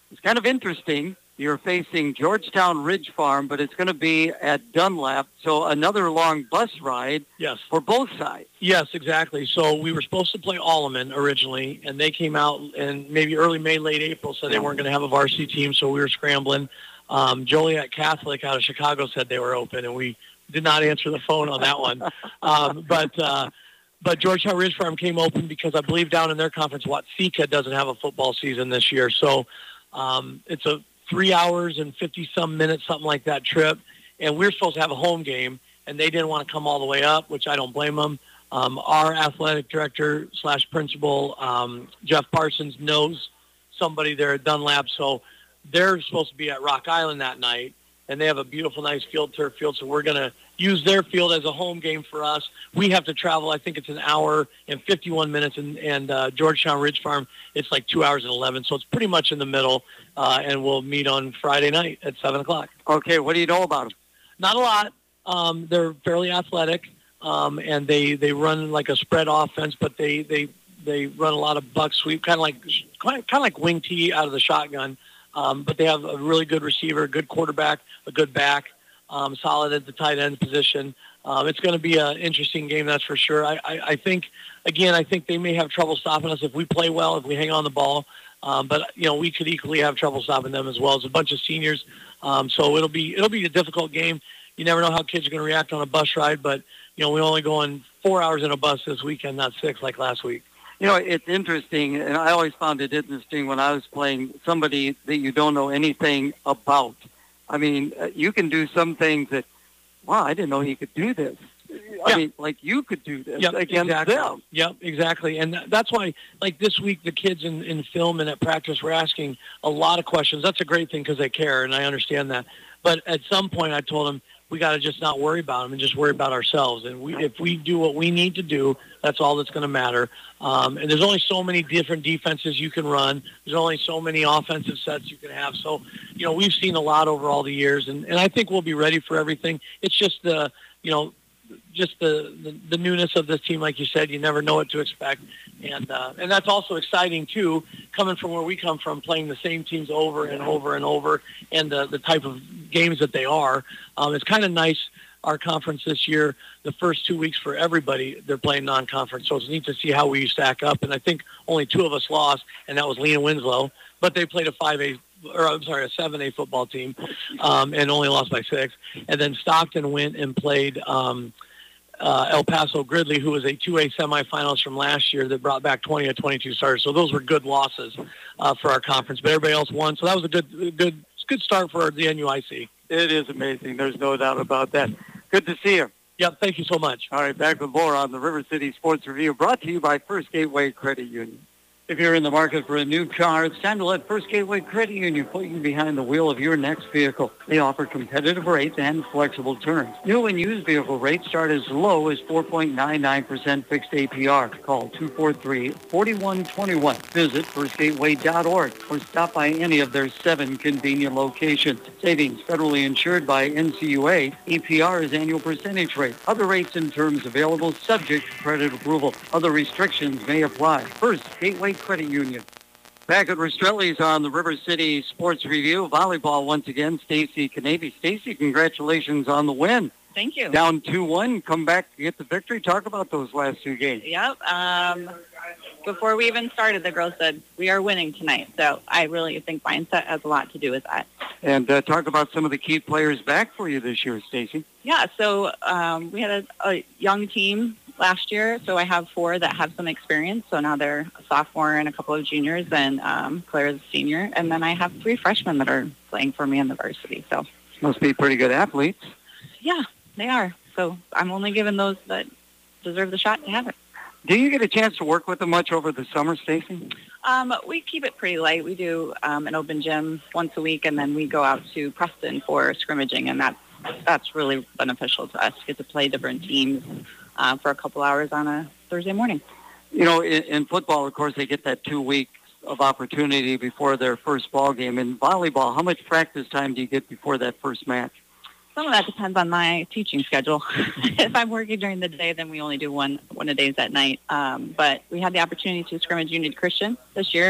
Speaker 2: it's kind of interesting. You're facing Georgetown Ridge Farm, but it's going to be at Dunlap. So another long bus ride
Speaker 21: yes.
Speaker 2: for both sides.
Speaker 21: Yes, exactly. So we were supposed to play Alleman originally, and they came out in maybe early May, late April, said they weren't going to have a varsity team, so we were scrambling. Um, Joliet Catholic out of Chicago said they were open, and we did not answer the phone on that one. um, but uh, but Georgetown Ridge Farm came open because I believe down in their conference, Watsika doesn't have a football season this year. So um, it's a three hours and fifty-some minutes, something like that trip. And we're supposed to have a home game, and they didn't want to come all the way up, which I don't blame them. Um, our athletic director slash principal, um, Jeff Parsons, knows somebody there at Dunlap, so they're supposed to be at Rock Island that night, and they have a beautiful, nice field, turf field, so we're going to use their field as a home game for us. We have to travel, I think it's an hour and fifty-one minutes, and, and uh, Georgetown Ridge Farm, it's like two hours and eleven, so it's pretty much in the middle, uh, and we'll meet on Friday night at seven o'clock.
Speaker 2: Okay, what do you know about them?
Speaker 21: Not a lot. Um, they're fairly athletic, um, and they, they run like a spread offense, but they, they, they run a lot of buck sweep, kind of like kind of like wing tee out of the shotgun. Um, but they have a really good receiver, a good quarterback, a good back, um, solid at the tight end position. Um, it's going to be an interesting game, that's for sure. I, I, I think, again, I think they may have trouble stopping us if we play well, if we hang on the ball. Um, but, you know, we could equally have trouble stopping them as well. It's a bunch of seniors. Um, so it'll be it'll be a difficult game. You never know how kids are going to react on a bus ride. But, you know, we're only going four hours in a bus this weekend, not six like last week.
Speaker 2: You know, it's interesting, and I always found it interesting when I was playing somebody that you don't know anything about. I mean, you can do some things that, wow, I didn't know he could do this. I
Speaker 21: yeah.
Speaker 2: mean, like you could do this
Speaker 21: yep,
Speaker 2: against
Speaker 21: exactly.
Speaker 2: them.
Speaker 21: Yep, exactly. And that's why, like this week, the kids in, in film and at practice were asking a lot of questions. That's a great thing because they care, and I understand that. But at some point, I told them, we got to just not worry about them and just worry about ourselves. And we, if we do what we need to do, that's all that's going to matter. Um, and there's only so many different defenses you can run. There's only so many offensive sets you can have. So, you know, we've seen a lot over all the years, and, and I think we'll be ready for everything. It's just the, you know, just the, the, the newness of this team, like you said. You never know what to expect. And uh, and that's also exciting, too, coming from where we come from, playing the same teams over and over and over, and the, the type of games that they are. Um, it's kind of nice, our conference this year, the first two weeks for everybody, they're playing non-conference. So it's neat to see how we stack up. And I think only two of us lost, and that was Lena Winslow. But they played a five A, or I'm sorry, a seven A football team, um, and only lost by six. And then Stockton went and played um, uh, El Paso Gridley, who was a two A semifinalist from last year that brought back twenty or twenty-two starters. So those were good losses uh, for our conference. But everybody else won. So that was a good, good, good start for the N U I C.
Speaker 2: It is amazing. There's no doubt about that. Good to see you.
Speaker 21: Yep, thank you so much.
Speaker 2: All right, back with more on the River City Sports Review, brought to you by First Gateway Credit Union. If you're in the market for a new car, it's time to let First Gateway Credit Union put you behind the wheel of your next vehicle. They offer competitive rates and flexible terms. New and used vehicle rates start as low as four point nine nine percent fixed A P R. Call two four three, four one two one. Visit first gateway dot org or stop by any of their seven convenient locations. Savings federally insured by N C U A. A P R is annual percentage rate. Other rates and terms available subject to credit approval. Other restrictions may apply. First Gateway Credit Union. Back at Rastrelli's on the River City Sports Review. Volleyball once again, Stacy Canavy. Stacy, congratulations on the win.
Speaker 3: Thank you.
Speaker 2: Down two one, come back to get the victory. Talk about those last two games.
Speaker 3: Yep. Um, before we even started, the girls said, we are winning tonight. So I really think mindset has a lot to do with that.
Speaker 2: And uh, talk about some of the key players back for you this year, Stacy.
Speaker 3: Yeah, so um, we had a, a young team last year, so I have four that have some experience. So now they're a sophomore and a couple of juniors, and um, Claire's a senior. And then I have three freshmen that are playing for me in the varsity. So
Speaker 2: must be pretty good athletes.
Speaker 3: Yeah, they are. So I'm only giving those that deserve the shot to have it.
Speaker 2: Do you get a chance to work with them much over the summer, Stacy?
Speaker 3: Um, we keep it pretty light. We do um, an open gym once a week, and then we go out to Preston for scrimmaging, and that's, that's really beneficial to us. Get to play different teams uh, for a couple hours on a Thursday morning.
Speaker 2: You know, in, in football, of course, they get that two weeks of opportunity before their first ball game. In volleyball, how much practice time do you get before that first match?
Speaker 3: Some of that depends on my teaching schedule. If I'm working during the day, then we only do one one a days at night. Um, but we had the opportunity to scrimmage Union Christian this year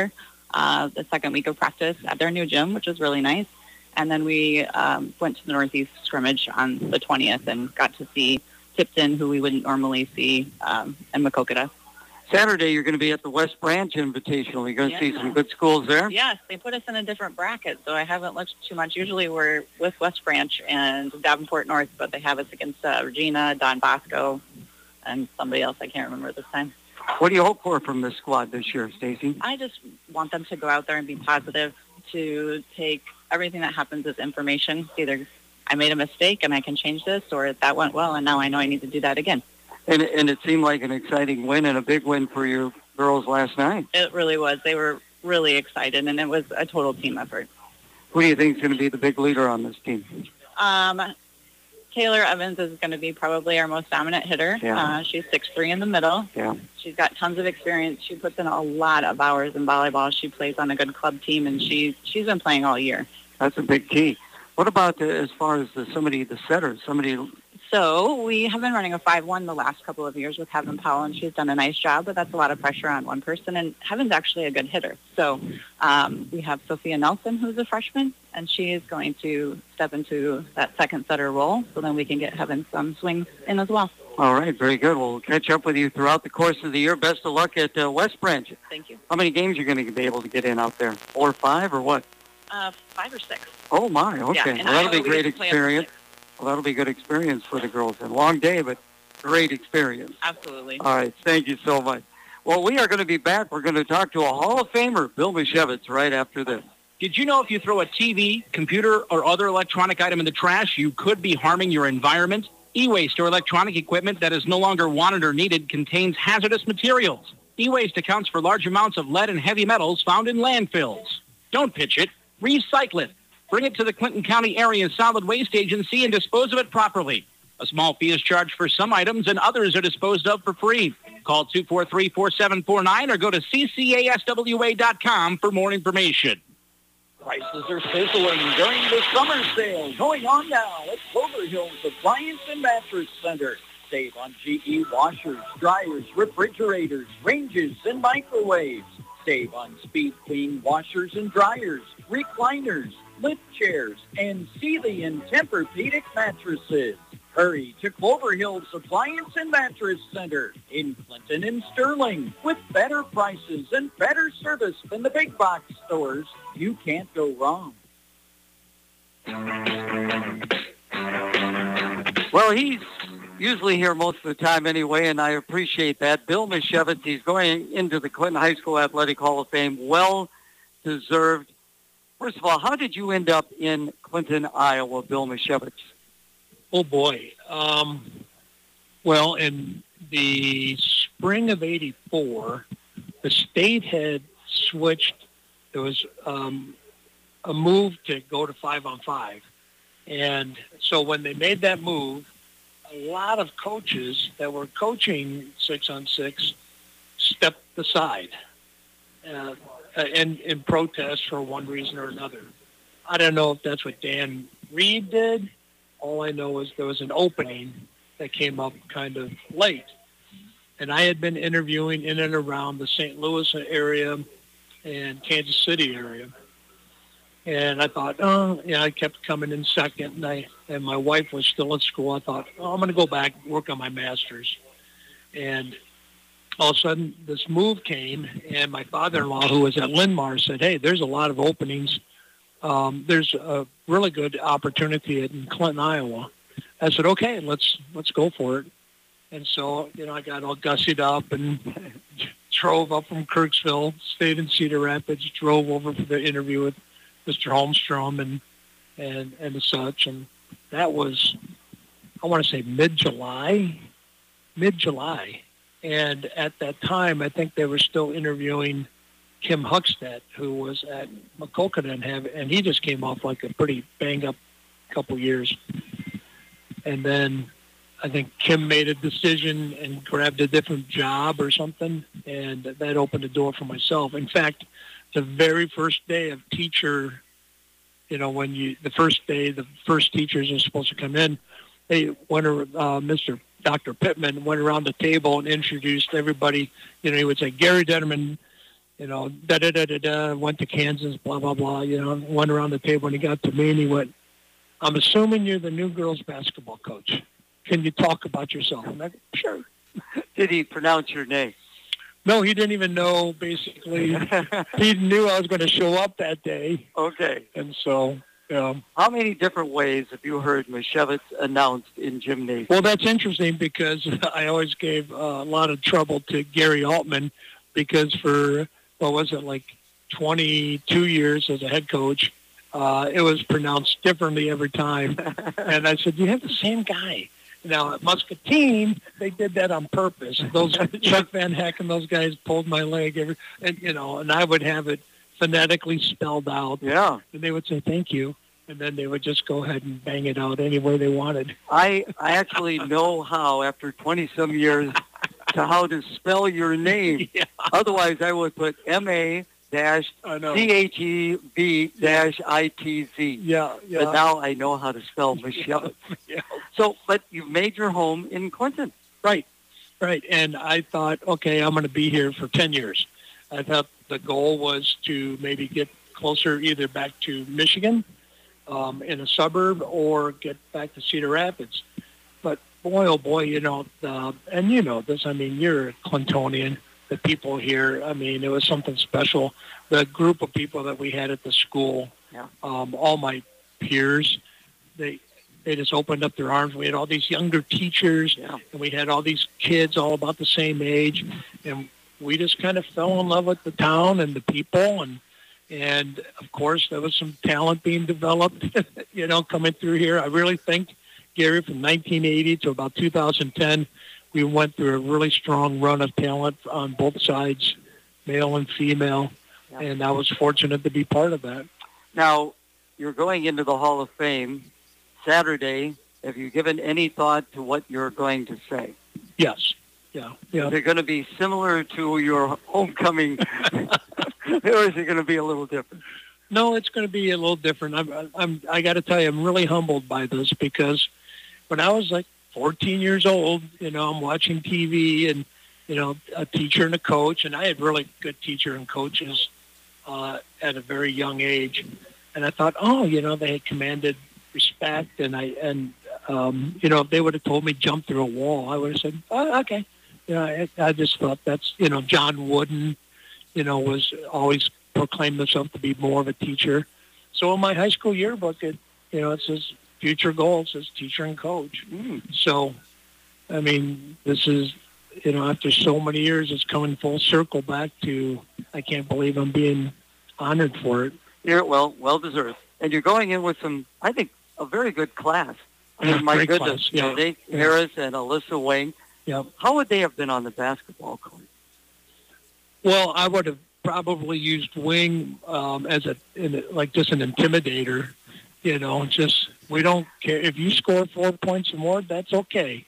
Speaker 3: uh, the second week of practice at their new gym, which was really nice. And then we um, went to the Northeast scrimmage on the twentieth and got to see Tipton, who we wouldn't normally see, um, in Maquoketa.
Speaker 2: Saturday, you're going to be at the West Branch Invitational. You're going to
Speaker 3: Yeah.
Speaker 2: see some good schools there?
Speaker 3: Yes, they put us in a different bracket, so I haven't looked too much. Usually we're with West Branch and Davenport North, but they have us against uh, Regina, Don Bosco, and somebody else I can't remember this time.
Speaker 2: What do you hope for from this squad this year, Stacy?
Speaker 3: I just want them to go out there and be positive, to take everything that happens as information. Either I made a mistake and I can change this, or that went well and now I know I need to do that again.
Speaker 2: And, and it seemed like an exciting win and a big win for your girls last night.
Speaker 3: It really was. They were really excited, and it was a total team effort.
Speaker 2: Who do you think is going to be the big leader on this team?
Speaker 3: Um, Taylor Evans is going to be probably our most dominant hitter.
Speaker 2: Yeah.
Speaker 3: Uh, she's six three in the middle.
Speaker 2: Yeah.
Speaker 3: She's got tons of experience. She puts in a lot of hours in volleyball. She plays on a good club team, and she, she's been playing all year.
Speaker 2: That's a big key. What about the, as far as the, somebody, the setters, somebody...
Speaker 3: So we have been running a five one the last couple of years with Heaven Powell, and she's done a nice job, but that's a lot of pressure on one person, and Heaven's actually a good hitter. So um, we have Sophia Nelson, who's a freshman, and she is going to step into that second setter role, so then we can get Heaven some swings in as well.
Speaker 2: All right, very good. We'll catch up with you throughout the course of the year. Best of luck at uh, West Branch.
Speaker 3: Thank you.
Speaker 2: How many games are you going to be able to get in out there? Four or five or what?
Speaker 3: Uh, five or six.
Speaker 2: Oh, my, okay.
Speaker 3: Yeah,
Speaker 2: well, that'll be
Speaker 3: we
Speaker 2: great
Speaker 3: get to play up to
Speaker 2: experience. Well, that'll be good experience for the girls. A long day, but great experience.
Speaker 3: Absolutely.
Speaker 2: All right, thank you so much. Well, we are going to be back. We're going to talk to a Hall of Famer, Bill Mashevitz, right after this.
Speaker 4: Did you know if you throw a T V, computer, or other electronic item in the trash, you could be harming your environment? E-waste or electronic equipment that is no longer wanted or needed contains hazardous materials. E-waste accounts for large amounts of lead and heavy metals found in landfills. Don't pitch it. Recycle it. Bring it to the Clinton County Area Solid Waste Agency and dispose of it properly. A small fee is charged for some items and others are disposed of for free. Call two four three, four seven four nine or go to c c a s w a dot com for more information.
Speaker 22: Prices are sizzling during the summer sale going on now at Clover Hills Appliance and Mattress Center. Save on G E washers, dryers, refrigerators, ranges, and microwaves. Save on Speed Queen washers and dryers, recliners, lift chairs, and Sealy and Tempur-Pedic mattresses. Hurry to Clover Hills Appliance and Mattress Center in Clinton and Sterling. With better prices and better service than the big box stores, you can't go wrong.
Speaker 2: Well, he's usually here most of the time anyway, and I appreciate that. Bill Mashevitz, he's going into the Clinton High School Athletic Hall of Fame. Well-deserved. First of all, how did you end up in Clinton, Iowa, Bill Mashevitz?
Speaker 21: Oh, boy. Um, well, in the spring of eighty-four, the state had switched. There was um, a move to go to five-on-five. And so when they made that move, a lot of coaches that were coaching six-on-six stepped aside uh, in, in protest for one reason or another. I don't know if that's what Dan Reed did. All I know is there was an opening that came up kind of late. And I had been interviewing in and around the Saint Louis area and Kansas City area. And I thought, oh, yeah, I kept coming in second. And, I, and my wife was still in school. I thought, oh, I'm going to go back and work on my master's. And all of a sudden, this move came, and my father-in-law, who was at Linn-Mar, said, hey, there's a lot of openings. Um, there's a really good opportunity in Clinton, Iowa. I said, okay, let's let's go for it. And so, you know, I got all gussied up and drove up from Kirksville, stayed in Cedar Rapids, drove over for the interview with Mister Holmstrom and and and the such. And that was, I want to say, mid-July, mid-July. And at that time, I think they were still interviewing Kim Huckstedt, who was at Maquoketa, and, have, and he just came off like a pretty bang-up couple years. And then I think Kim made a decision and grabbed a different job or something, and that opened the door for myself. In fact, the very first day of teacher, you know, when you, the first day, the first teachers are supposed to come in, they went, uh, Mister Doctor Pittman went around the table and introduced everybody. You know, he would say, Gary Detterman you know, da-da-da-da-da, went to Kansas, blah, blah, blah, you know, went around the table and he got to me and he went, I'm assuming you're the new girls basketball coach. Can you talk about yourself? And I go, sure.
Speaker 2: Did he pronounce your name?
Speaker 21: No, he didn't even know, basically. He knew I was going to show up that day.
Speaker 2: Okay.
Speaker 21: And so, yeah.
Speaker 2: How many different ways have you heard Mashevitz announced in gymnasium?
Speaker 21: Well, that's interesting because I always gave uh, a lot of trouble to Gary Altman because for, what was it, like twenty-two years as a head coach, uh, it was pronounced differently every time. And I said, you have the same guy. Now, at Muscatine, they did that on purpose. Those Chuck Van Heck and those guys pulled my leg, every, and you know, and I would have it phonetically spelled out.
Speaker 2: Yeah.
Speaker 21: And they would say, thank you. And then they would just go ahead and bang it out any way they wanted.
Speaker 2: I, I actually know how, after twenty-some years, to how to spell your name.
Speaker 21: Yeah.
Speaker 2: Otherwise, I would put M A dash C H E V dash I T Z.
Speaker 21: Yeah, yeah.
Speaker 2: But now I know how to spell Mashevitz.
Speaker 21: Yeah.
Speaker 2: So, but you've made your home in Clinton.
Speaker 21: Right, right. And I thought, okay, I'm going to be here for ten years. I thought the goal was to maybe get closer either back to Michigan um, in a suburb or get back to Cedar Rapids. But boy, oh boy, you know, uh, and you know this, I mean, you're a Clintonian. The people here, I mean, it was something special. The group of people that we had at the school,
Speaker 2: yeah.
Speaker 21: um, all my peers, they they just opened up their arms. We had all these younger teachers,
Speaker 2: yeah.
Speaker 21: and we had all these kids all about the same age, and we just kind of fell in love with the town and the people, and and of course there was some talent being developed, you know, coming through here. I really think, Gary, from nineteen eighty to about two thousand ten, we went through a really strong run of talent on both sides, male and female, yeah. and I was fortunate to be part of that.
Speaker 2: Now, you're going into the Hall of Fame Saturday. Have you given any thought to what you're going to say?
Speaker 21: Yes. Yeah. Yeah.
Speaker 2: Is it going to be similar to your homecoming, or is it going to be a little different?
Speaker 21: No, it's going to be a little different. I'm, I'm, I got to tell you, I'm really humbled by this because when I was like fourteen years old, you know, I'm watching T V and, you know, a teacher and a coach, and I had really good teacher and coaches uh, at a very young age. And I thought, oh, you know, they had commanded respect, and I, and, um, you know, if they would have told me jump through a wall, I would have said, oh, okay. You know, I, I just thought that's, you know, John Wooden, you know, was always proclaimed himself to be more of a teacher. So in my high school yearbook, it, you know, it says future goal, it says teacher and coach.
Speaker 2: Mm.
Speaker 21: So, I mean, this is, you know, after so many years, it's coming full circle back to, I can't believe I'm being honored for it.
Speaker 2: You're, well, well-deserved. And you're going in with some, I think, a very good class. I mean, my
Speaker 21: Great
Speaker 2: goodness,
Speaker 21: class, yeah.
Speaker 2: Nate
Speaker 21: Yeah.
Speaker 2: Harris and Alyssa Wang.
Speaker 21: Yeah.
Speaker 2: How would they have been on the basketball court?
Speaker 21: Well, I would have probably used wing um, as a, in a, like just an intimidator. You know, just, we don't care. If you score four points or more, that's okay.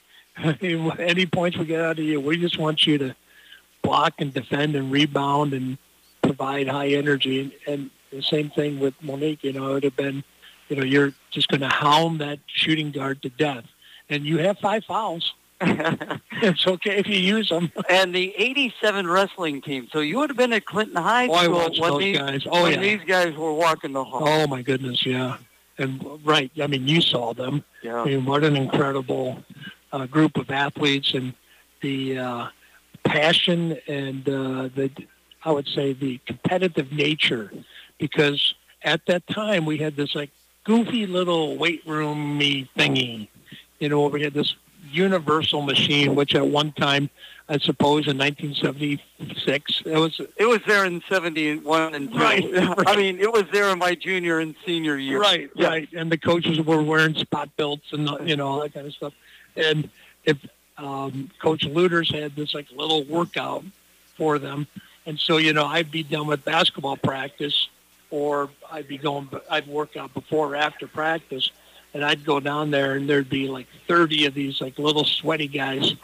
Speaker 21: Any points we get out of you, we just want you to block and defend and rebound and provide high energy. And the same thing with Monique, you know, it would have been, you know, you're just going to hound that shooting guard to death. And you have five fouls. It's okay if you use them.
Speaker 2: And the eighty-seven wrestling team. So you would have been at Clinton High
Speaker 21: Oh, I
Speaker 2: School
Speaker 21: watched
Speaker 2: when,
Speaker 21: those
Speaker 2: these,
Speaker 21: guys. Oh,
Speaker 2: when
Speaker 21: yeah.
Speaker 2: these guys were walking the hall.
Speaker 21: Oh, my goodness, yeah. And, right, I mean, you saw them.
Speaker 2: Yeah.
Speaker 21: I mean, what an incredible uh, group of athletes, and the uh, passion and uh, the, I would say, the competitive nature. Because at that time, we had this, like, goofy little weight room-y thingy. You know, we had this universal machine, which at one time, I suppose, in nineteen seventy-six, it was
Speaker 2: it was there in seventy-one and two.
Speaker 21: Right, right.
Speaker 2: I mean, it was there in my junior and senior year.
Speaker 21: Right,
Speaker 2: Yeah.
Speaker 21: right. And the coaches were wearing spot belts and, you know, all that kind of stuff. And if um, Coach Luters had this, like, little workout for them. And so, you know, I'd be done with basketball practice, or I'd be going, I'd work out before or after practice. And I'd go down there, and there'd be like thirty of these like little sweaty guys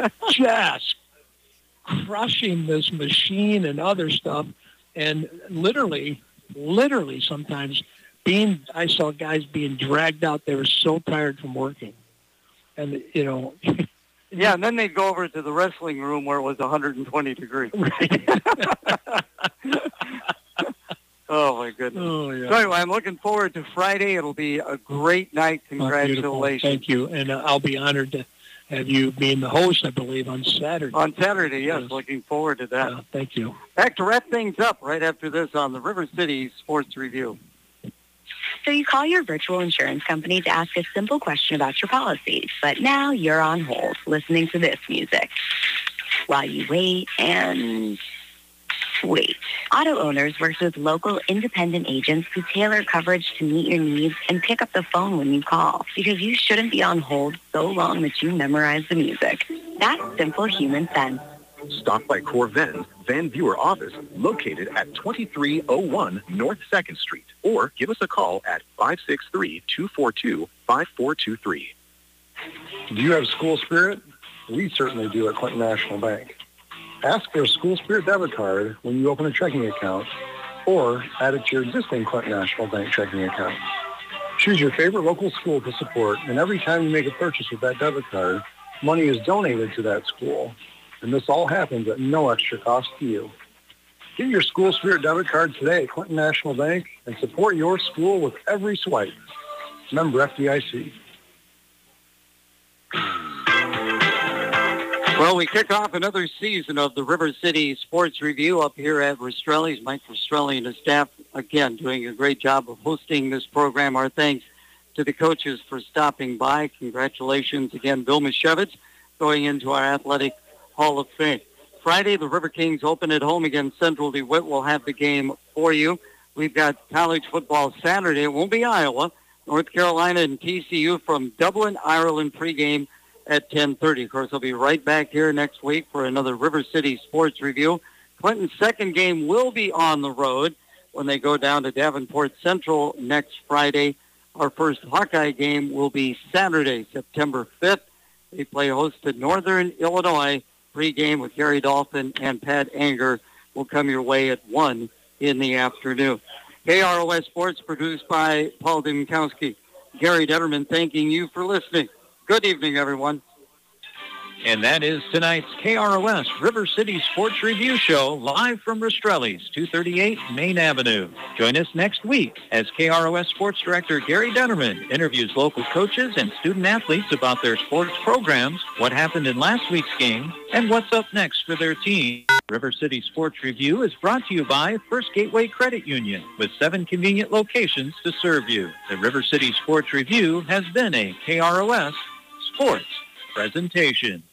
Speaker 21: just crushing this machine and other stuff. And literally, literally sometimes being, I saw guys being dragged out. They were so tired from working. And, you know.
Speaker 2: Yeah, and then they'd go over to the wrestling room where it was one hundred twenty degrees.
Speaker 21: Right.
Speaker 2: Oh, my goodness.
Speaker 21: Oh, yeah.
Speaker 2: So anyway, I'm looking forward to Friday. It'll be a great night.
Speaker 21: Oh, beautiful.
Speaker 2: Congratulations.
Speaker 21: Thank you. And uh, I'll be honored to have you being the host, I believe, on Saturday.
Speaker 2: On Saturday, yes.
Speaker 21: Yes.
Speaker 2: Looking forward to that.
Speaker 21: Uh, thank you.
Speaker 2: Back to wrap things up right after this on the River City Sports Review.
Speaker 1: So you call your virtual insurance company to ask a simple question about your policies, but now you're on hold listening to this music while you wait and wait. Auto Owners works with local independent agents who tailor coverage to meet your needs and pick up the phone when you call, because you shouldn't be on hold so long that you memorize the music. That's simple human sense.
Speaker 5: Stop by Corven's Van Viewer office located at twenty-three oh one North second Street, or give us a call at five six three, two four two, five four two three.
Speaker 23: Do you have school spirit? We certainly do at Clinton National Bank. Ask for a School Spirit debit card when you open a checking account, or add it to your existing Clinton National Bank checking account. Choose your favorite local school to support, and every time you make a purchase with that debit card, money is donated to that school. And this all happens at no extra cost to you. Get your School Spirit debit card today at Clinton National Bank and support your school with every swipe. Member F D I C.
Speaker 2: Well, we kick off another season of the River City Sports Review up here at Rastrelli's. Mike Rastrelli and his staff, again, doing a great job of hosting this program. Our thanks to the coaches for stopping by. Congratulations again, Bill Mashevitz, going into our Athletic Hall of Fame. Friday, the River Kings open at home against Central DeWitt. We'll have the game for you. We've got college football Saturday. It won't be Iowa. North Carolina and T C U from Dublin, Ireland pregame at ten thirty. Of course, I'll be right back here next week for another River City Sports Review. Clinton's second game will be on the road when they go down to Davenport Central next Friday. Our first Hawkeye game will be Saturday, September fifth. They play host to Northern Illinois. Pre-game with Gary Dolphin and Pat Anger will come your way at one in the afternoon. K R O S Sports produced by Paul Dimkowski. Gary Detterman thanking you for listening. Good evening, everyone.
Speaker 24: And that is tonight's K R O S River City Sports Review Show, live from Rastrelli's, two thirty-eight Main Avenue. Join us next week as K R O S Sports Director Gary Detterman interviews local coaches and student athletes about their sports programs, what happened in last week's game, and what's up next for their team. River City Sports Review is brought to you by First Gateway Credit Union, with seven convenient locations to serve you. The River City Sports Review has been a K R O S Sports presentation.